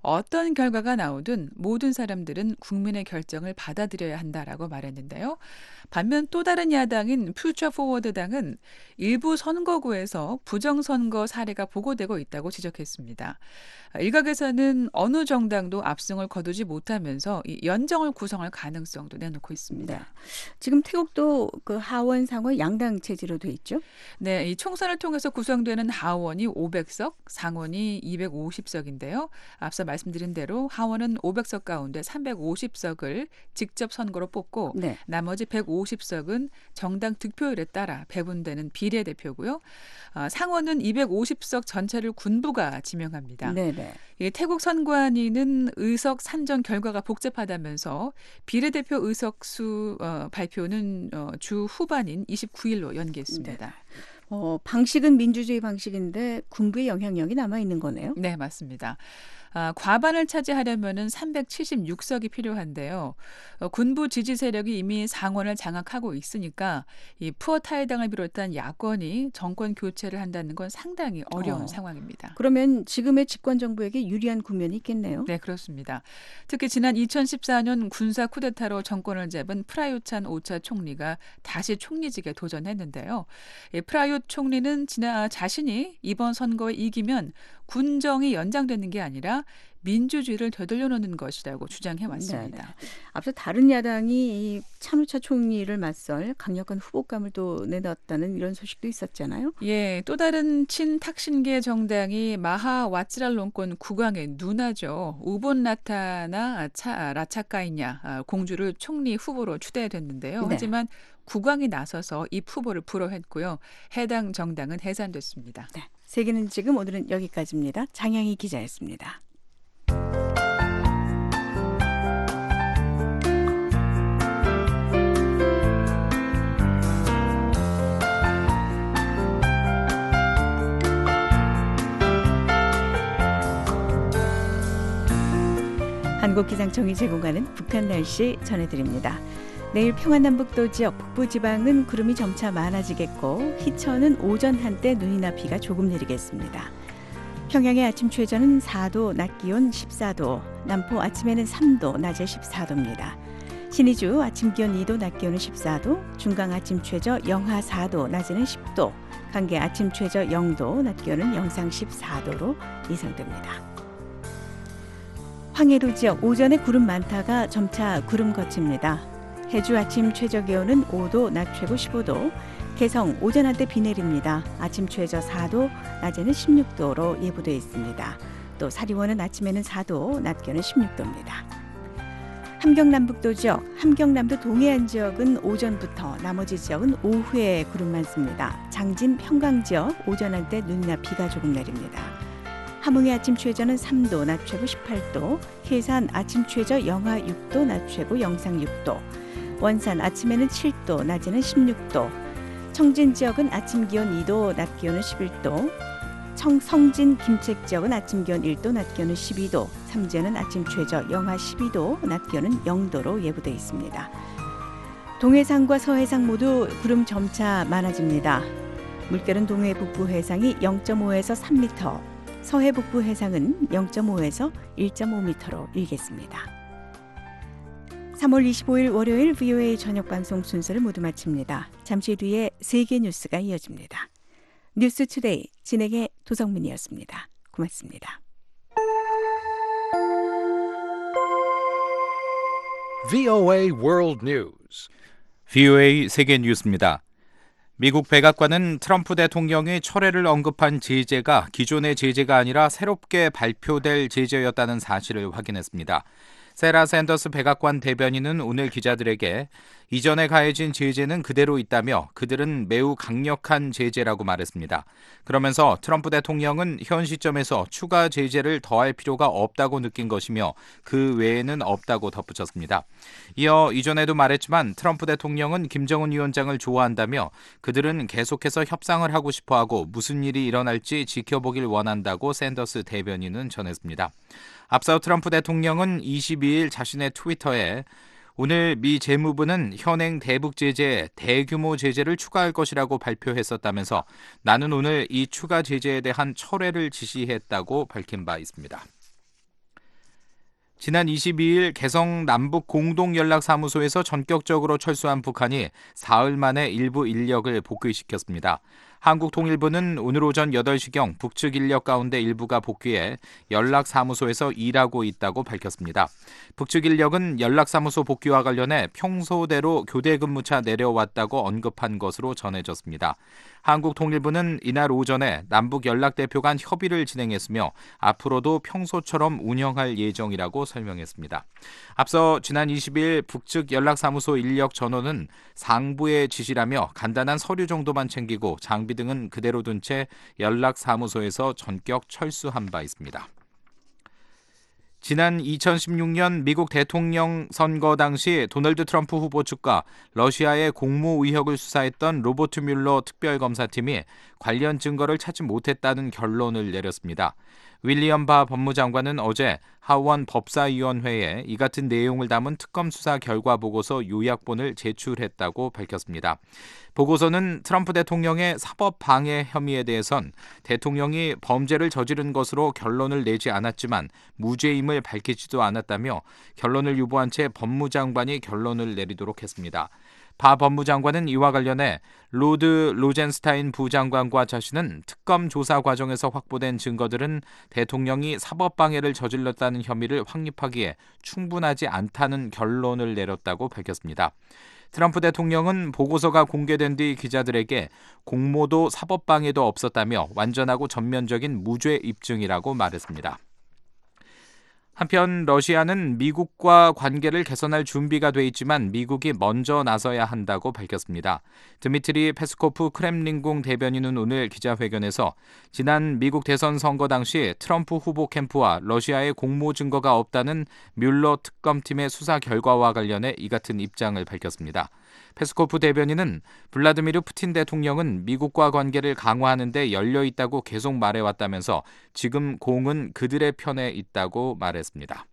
[SPEAKER 20] 어떤 결과가 나오든 모든 사람들은 국민의 결정을 받아들여야 한다라고 말했는데요. 반면 또 다른 야당인 퓨처 포워드당은 일부 선거구에서 부정선거 사례가 보고되고 있다고 지적했습니다. 일각에서는 어느 정당도 압승을 거두지 못하면서 이 연정을 구성할 가능성도 내놓고 있습니다.
[SPEAKER 3] 네. 지금 태국도 그 하원, 상원 양당 체제로 돼 있죠?
[SPEAKER 20] 네, 이 총선을 통해서 구성되는 하원이 오백 석, 상원이 이백오십 석인데요. 앞서 말씀드린 대로 하원은 오백 석 가운데 삼백오십 석을 직접 선거로 뽑고
[SPEAKER 3] 네.
[SPEAKER 20] 나머지 백오십 석은 정당 득표율에 따라 배분되는 비례대표고요. 어, 상원은 이백오십 석 전체를 군부가 지명합니다.
[SPEAKER 3] 네네.
[SPEAKER 20] 이 태국 선관위는 의석 산정 결과가 복잡하다면서 비례대표 의석 수 어, 발표는 어, 주 후반인 이십구 일로 연기했습니다.
[SPEAKER 3] 네. 어, 방식은 민주주의 방식인데 군부의 영향력이 남아 있는 거네요.
[SPEAKER 20] 네, 맞습니다. 아, 과반을 차지하려면은 삼백칠십육 석이 필요한데요. 어, 군부 지지 세력이 이미 상원을 장악하고 있으니까 이 푸어 타이당을 비롯한 야권이 정권 교체를 한다는 건 상당히 어려운
[SPEAKER 3] 어.
[SPEAKER 20] 상황입니다.
[SPEAKER 3] 그러면 지금의 집권 정부에게 유리한 국면이 있겠네요.
[SPEAKER 20] 네, 그렇습니다. 특히 지난 이천십사 년 군사 쿠데타로 정권을 잡은 프라유찬 오차 총리가 다시 총리직에 도전했는데요. 이 프라윳 총리는 지난 자신이 이번 선거에 이기면 군정이 연장되는 게 아니라 민주주의를 되돌려놓는 것이라고 주장해 왔습니다.
[SPEAKER 3] 네네. 앞서 다른 야당이 이 찬우차 총리를 맞설 강력한 후보감을 또 내놨다는 이런 소식도 있었잖아요.
[SPEAKER 20] 예, 또 다른 친탁신계 정당이 마하 와찌랄론권 국왕의 누나죠. 우본 라타나 차, 라차카이냐 공주를 총리 후보로 추대됐는데요.
[SPEAKER 3] 네.
[SPEAKER 20] 하지만 국왕이 나서서 이 후보를 불허했고요. 해당 정당은 해산됐습니다.
[SPEAKER 3] 네. 세계는 지금 오늘은 여기까지입니다. 장향희 기자였습니다. 한국기상청이 제공하는 북한 날씨 전해드립니다. 내일 평안남북도 지역 북부지방은 구름이 점차 많아지겠고 희천은 오전 한때 눈이나 비가 조금 내리겠습니다. 평양의 아침 최저는 사 도, 낮 기온 십사 도, 남포 아침에는 삼 도, 낮에 십사 도입니다. 신의주 아침 기온 이 도, 낮 기온은 십사 도, 중강 아침 최저 영하 사 도, 낮에는 십 도, 강계 아침 최저 영 도, 낮 기온은 영상 십사 도로 예상됩니다. 황해도 지역 오전에 구름 많다가 점차 구름 거칩니다. 해주 아침 최저 기온은 오 도, 낮 최고 십오 도, 개성 오전 한때 비 내립니다. 아침 최저 사 도, 낮에는 십육 도로 예보되어 있습니다. 또 사리원은 아침에는 사 도, 낮 기온은 십육 도입니다. 함경남북도 지역, 함경남도 동해안 지역은 오전부터, 나머지 지역은 오후에 구름 많습니다. 장진, 평강 지역 오전 한때 눈이나 비가 조금 내립니다. 함흥의 아침 최저는 삼 도, 낮 최고 십팔 도, 해산 아침 최저 영하 육 도, 낮 최고 영상 육 도, 원산 아침에는 칠 도, 낮에는 십육 도, 청진 지역은 아침 기온 이 도, 낮 기온은 십일 도, 청, 성진, 김책 지역은 아침 기온 일 도, 낮 기온은 십이 도, 삼재는 아침 최저 영하 십이 도, 낮 기온은 영 도로 예보되어 있습니다. 동해상과 서해상 모두 구름 점차 많아집니다. 물결은 동해 북부 해상이 영 점 오에서 삼 미터, 서해 북부 해상은 영 점 오에서 일 점 오 미터로 일겠습니다. 삼월 이십오일 월요일 브이오에이 저녁 방송 순서를 모두 마칩니다. 잠시 뒤에 세계 뉴스가 이어집니다. 뉴스 투데이 진행의 도성민이었습니다. 고맙습니다.
[SPEAKER 1] 브이오에이 World News.
[SPEAKER 2] 브이오에이 세계 뉴스입니다. 미국 백악관은 트럼프 대통령이 철회를 언급한 제재가 기존의 제재가 아니라 새롭게 발표될 제재였다는 사실을 확인했습니다. 세라 샌더스 백악관 대변인은 오늘 기자들에게 이전에 가해진 제재는 그대로 있다며 그들은 매우 강력한 제재라고 말했습니다. 그러면서 트럼프 대통령은 현 시점에서 추가 제재를 더할 필요가 없다고 느낀 것이며 그 외에는 없다고 덧붙였습니다. 이어 이전에도 말했지만 트럼프 대통령은 김정은 위원장을 좋아한다며 그들은 계속해서 협상을 하고 싶어하고 무슨 일이 일어날지 지켜보길 원한다고 샌더스 대변인은 전했습니다. 앞서 트럼프 대통령은 이십이일 자신의 트위터에 오늘 미 재무부는 현행 대북 제재에 대규모 제재를 추가할 것이라고 발표했었다면서 나는 오늘 이 추가 제재에 대한 철회를 지시했다고 밝힌 바 있습니다. 지난 이십이일 개성 남북 공동연락사무소에서 전격적으로 철수한 북한이 사흘 만에 일부 인력을 복귀시켰습니다. 한국통일부는 오늘 오전 여덟 시경 북측 인력 가운데 일부가 복귀해 연락사무소에서 일하고 있다고 밝혔습니다. 북측 인력은 연락사무소 복귀와 관련해 평소대로 교대 근무차 내려왔다고 언급한 것으로 전해졌습니다. 한국통일부는 이날 오전에 남북 연락대표 간 협의를 진행했으며 앞으로도 평소처럼 운영할 예정이라고 설명했습니다. 앞서 지난 이십일 북측 연락사무소 인력 전원은 상부의 지시라며 간단한 서류 정도만 챙기고 장비 등은 그대로 둔 채 연락사무소에서 전격 철수한 바 있습니다. 지난 이천십육년 미국 대통령 선거 당시 도널드 트럼프 후보 측과 러시아의 공모 의혹을 수사했던 로버트 뮬러 특별검사팀이 관련 증거를 찾지 못했다는 결론을 내렸습니다. 윌리엄 바 법무장관은 어제 하원 법사위원회에 이 같은 내용을 담은 특검 수사 결과 보고서 요약본을 제출했다고 밝혔습니다. 보고서는 트럼프 대통령의 사법 방해 혐의에 대해선 대통령이 범죄를 저지른 것으로 결론을 내지 않았지만 무죄임을 밝히지도 않았다며 결론을 유보한 채 법무장관이 결론을 내리도록 했습니다. 바 법무장관은 이와 관련해 로드 로젠스타인 부장관과 자신은 특검 조사 과정에서 확보된 증거들은 대통령이 사법방해를 저질렀다는 혐의를 확립하기에 충분하지 않다는 결론을 내렸다고 밝혔습니다. 트럼프 대통령은 보고서가 공개된 뒤 기자들에게 공모도 사법방해도 없었다며 완전하고 전면적인 무죄 입증이라고 말했습니다. 한편 러시아는 미국과 관계를 개선할 준비가 돼 있지만 미국이 먼저 나서야 한다고 밝혔습니다. 드미트리 페스코프 크렘린궁 대변인은 오늘 기자회견에서 지난 미국 대선 선거 당시 트럼프 후보 캠프와 러시아의 공모 증거가 없다는 뮬러 특검팀의 수사 결과와 관련해 이 같은 입장을 밝혔습니다. 페스코프 대변인은 블라디미르 푸틴 대통령은 미국과 관계를 강화하는 데 열려 있다고 계속 말해왔다면서 지금 공은 그들의 편에 있다고 말했습니다.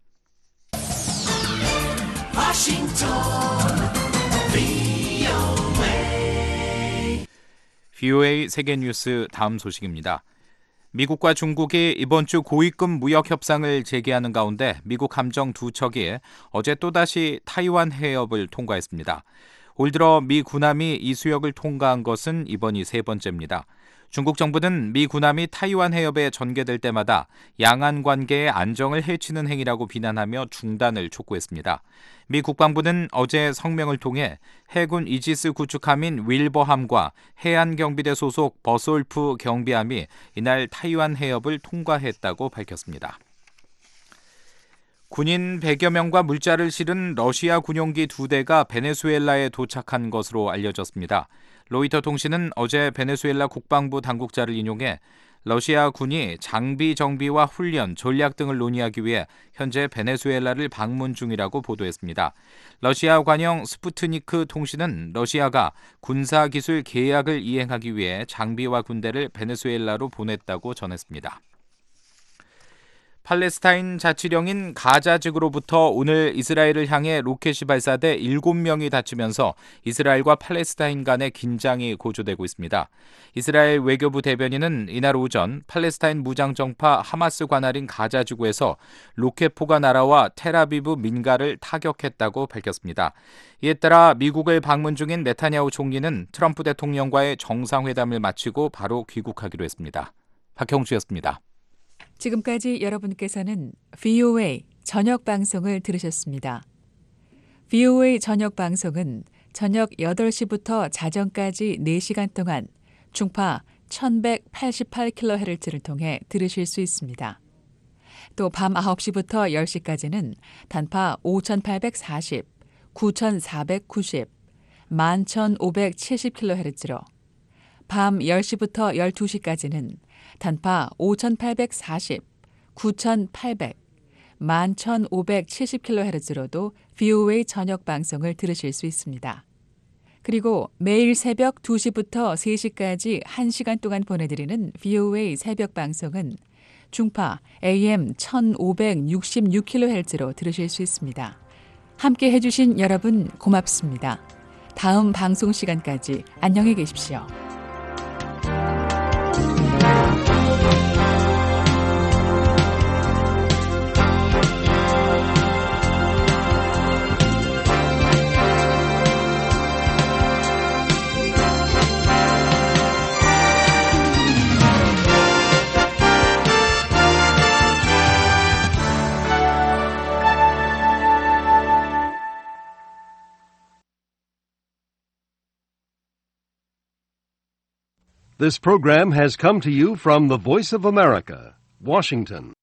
[SPEAKER 2] 브이오에이 세계뉴스 다음 소식입니다. 미국과 중국이 이번 주 고위급 무역 협상을 재개하는 가운데 미국 함정 두 척이 어제 또다시 타이완 해협을 통과했습니다. 올 들어 미 군함이 이 수역을 통과한 것은 이번이 세 번째입니다. 중국 정부는 미 군함이 타이완 해협에 전개될 때마다 양안 관계의 안정을 해치는 행위라고 비난하며 중단을 촉구했습니다. 미 국방부는 어제 성명을 통해 해군 이지스 구축함인 윌버함과 해안경비대 소속 버솔프 경비함이 이날 타이완 해협을 통과했다고 밝혔습니다. 군인 백여 명과 물자를 실은 러시아 군용기 두 대가 베네수엘라에 도착한 것으로 알려졌습니다. 로이터 통신은 어제 베네수엘라 국방부 당국자를 인용해 러시아 군이 장비 정비와 훈련, 전략 등을 논의하기 위해 현재 베네수엘라를 방문 중이라고 보도했습니다. 러시아 관영 스푸트니크 통신은 러시아가 군사기술 계약을 이행하기 위해 장비와 군대를 베네수엘라로 보냈다고 전했습니다. 팔레스타인 자치령인 가자지구로부터 오늘 이스라엘을 향해 로켓이 발사돼 일곱 명이 다치면서 이스라엘과 팔레스타인 간의 긴장이 고조되고 있습니다. 이스라엘 외교부 대변인은 이날 오전 팔레스타인 무장정파 하마스 관할인 가자지구에서 로켓포가 날아와 텔아비브 민가를 타격했다고 밝혔습니다. 이에 따라 미국을 방문 중인 네타냐후 총리는 트럼프 대통령과의 정상회담을 마치고 바로 귀국하기로 했습니다. 박형주였습니다.
[SPEAKER 20] 지금까지 여러분께서는 브이오에이 저녁 방송을 들으셨습니다. 브이오에이 저녁 방송은 저녁 여덟 시부터 자정까지 네 시간 동안 중파 천백팔십팔 킬로헤르츠를 통해 들으실 수 있습니다. 또 밤 아홉 시부터 열 시까지는 단파 오천팔백사십, 구천사백구십, 만 천오백칠십 킬로헤르츠로 밤 열 시부터 열두 시까지는 단파 오천팔백사십, 구천팔백, 만 천오백칠십 킬로헤르츠로도 브이오에이 저녁 방송을 들으실 수 있습니다. 그리고 매일 새벽 두 시부터 세 시까지 한 시간 동안 보내드리는 브이오에이 새벽 방송은 중파 에이엠 천오백육십육 킬로헤르츠로 들으실 수 있습니다. 함께 해주신 여러분 고맙습니다. 다음 방송 시간까지 안녕히 계십시오.
[SPEAKER 19] This program has come to you from the Voice of America, Washington.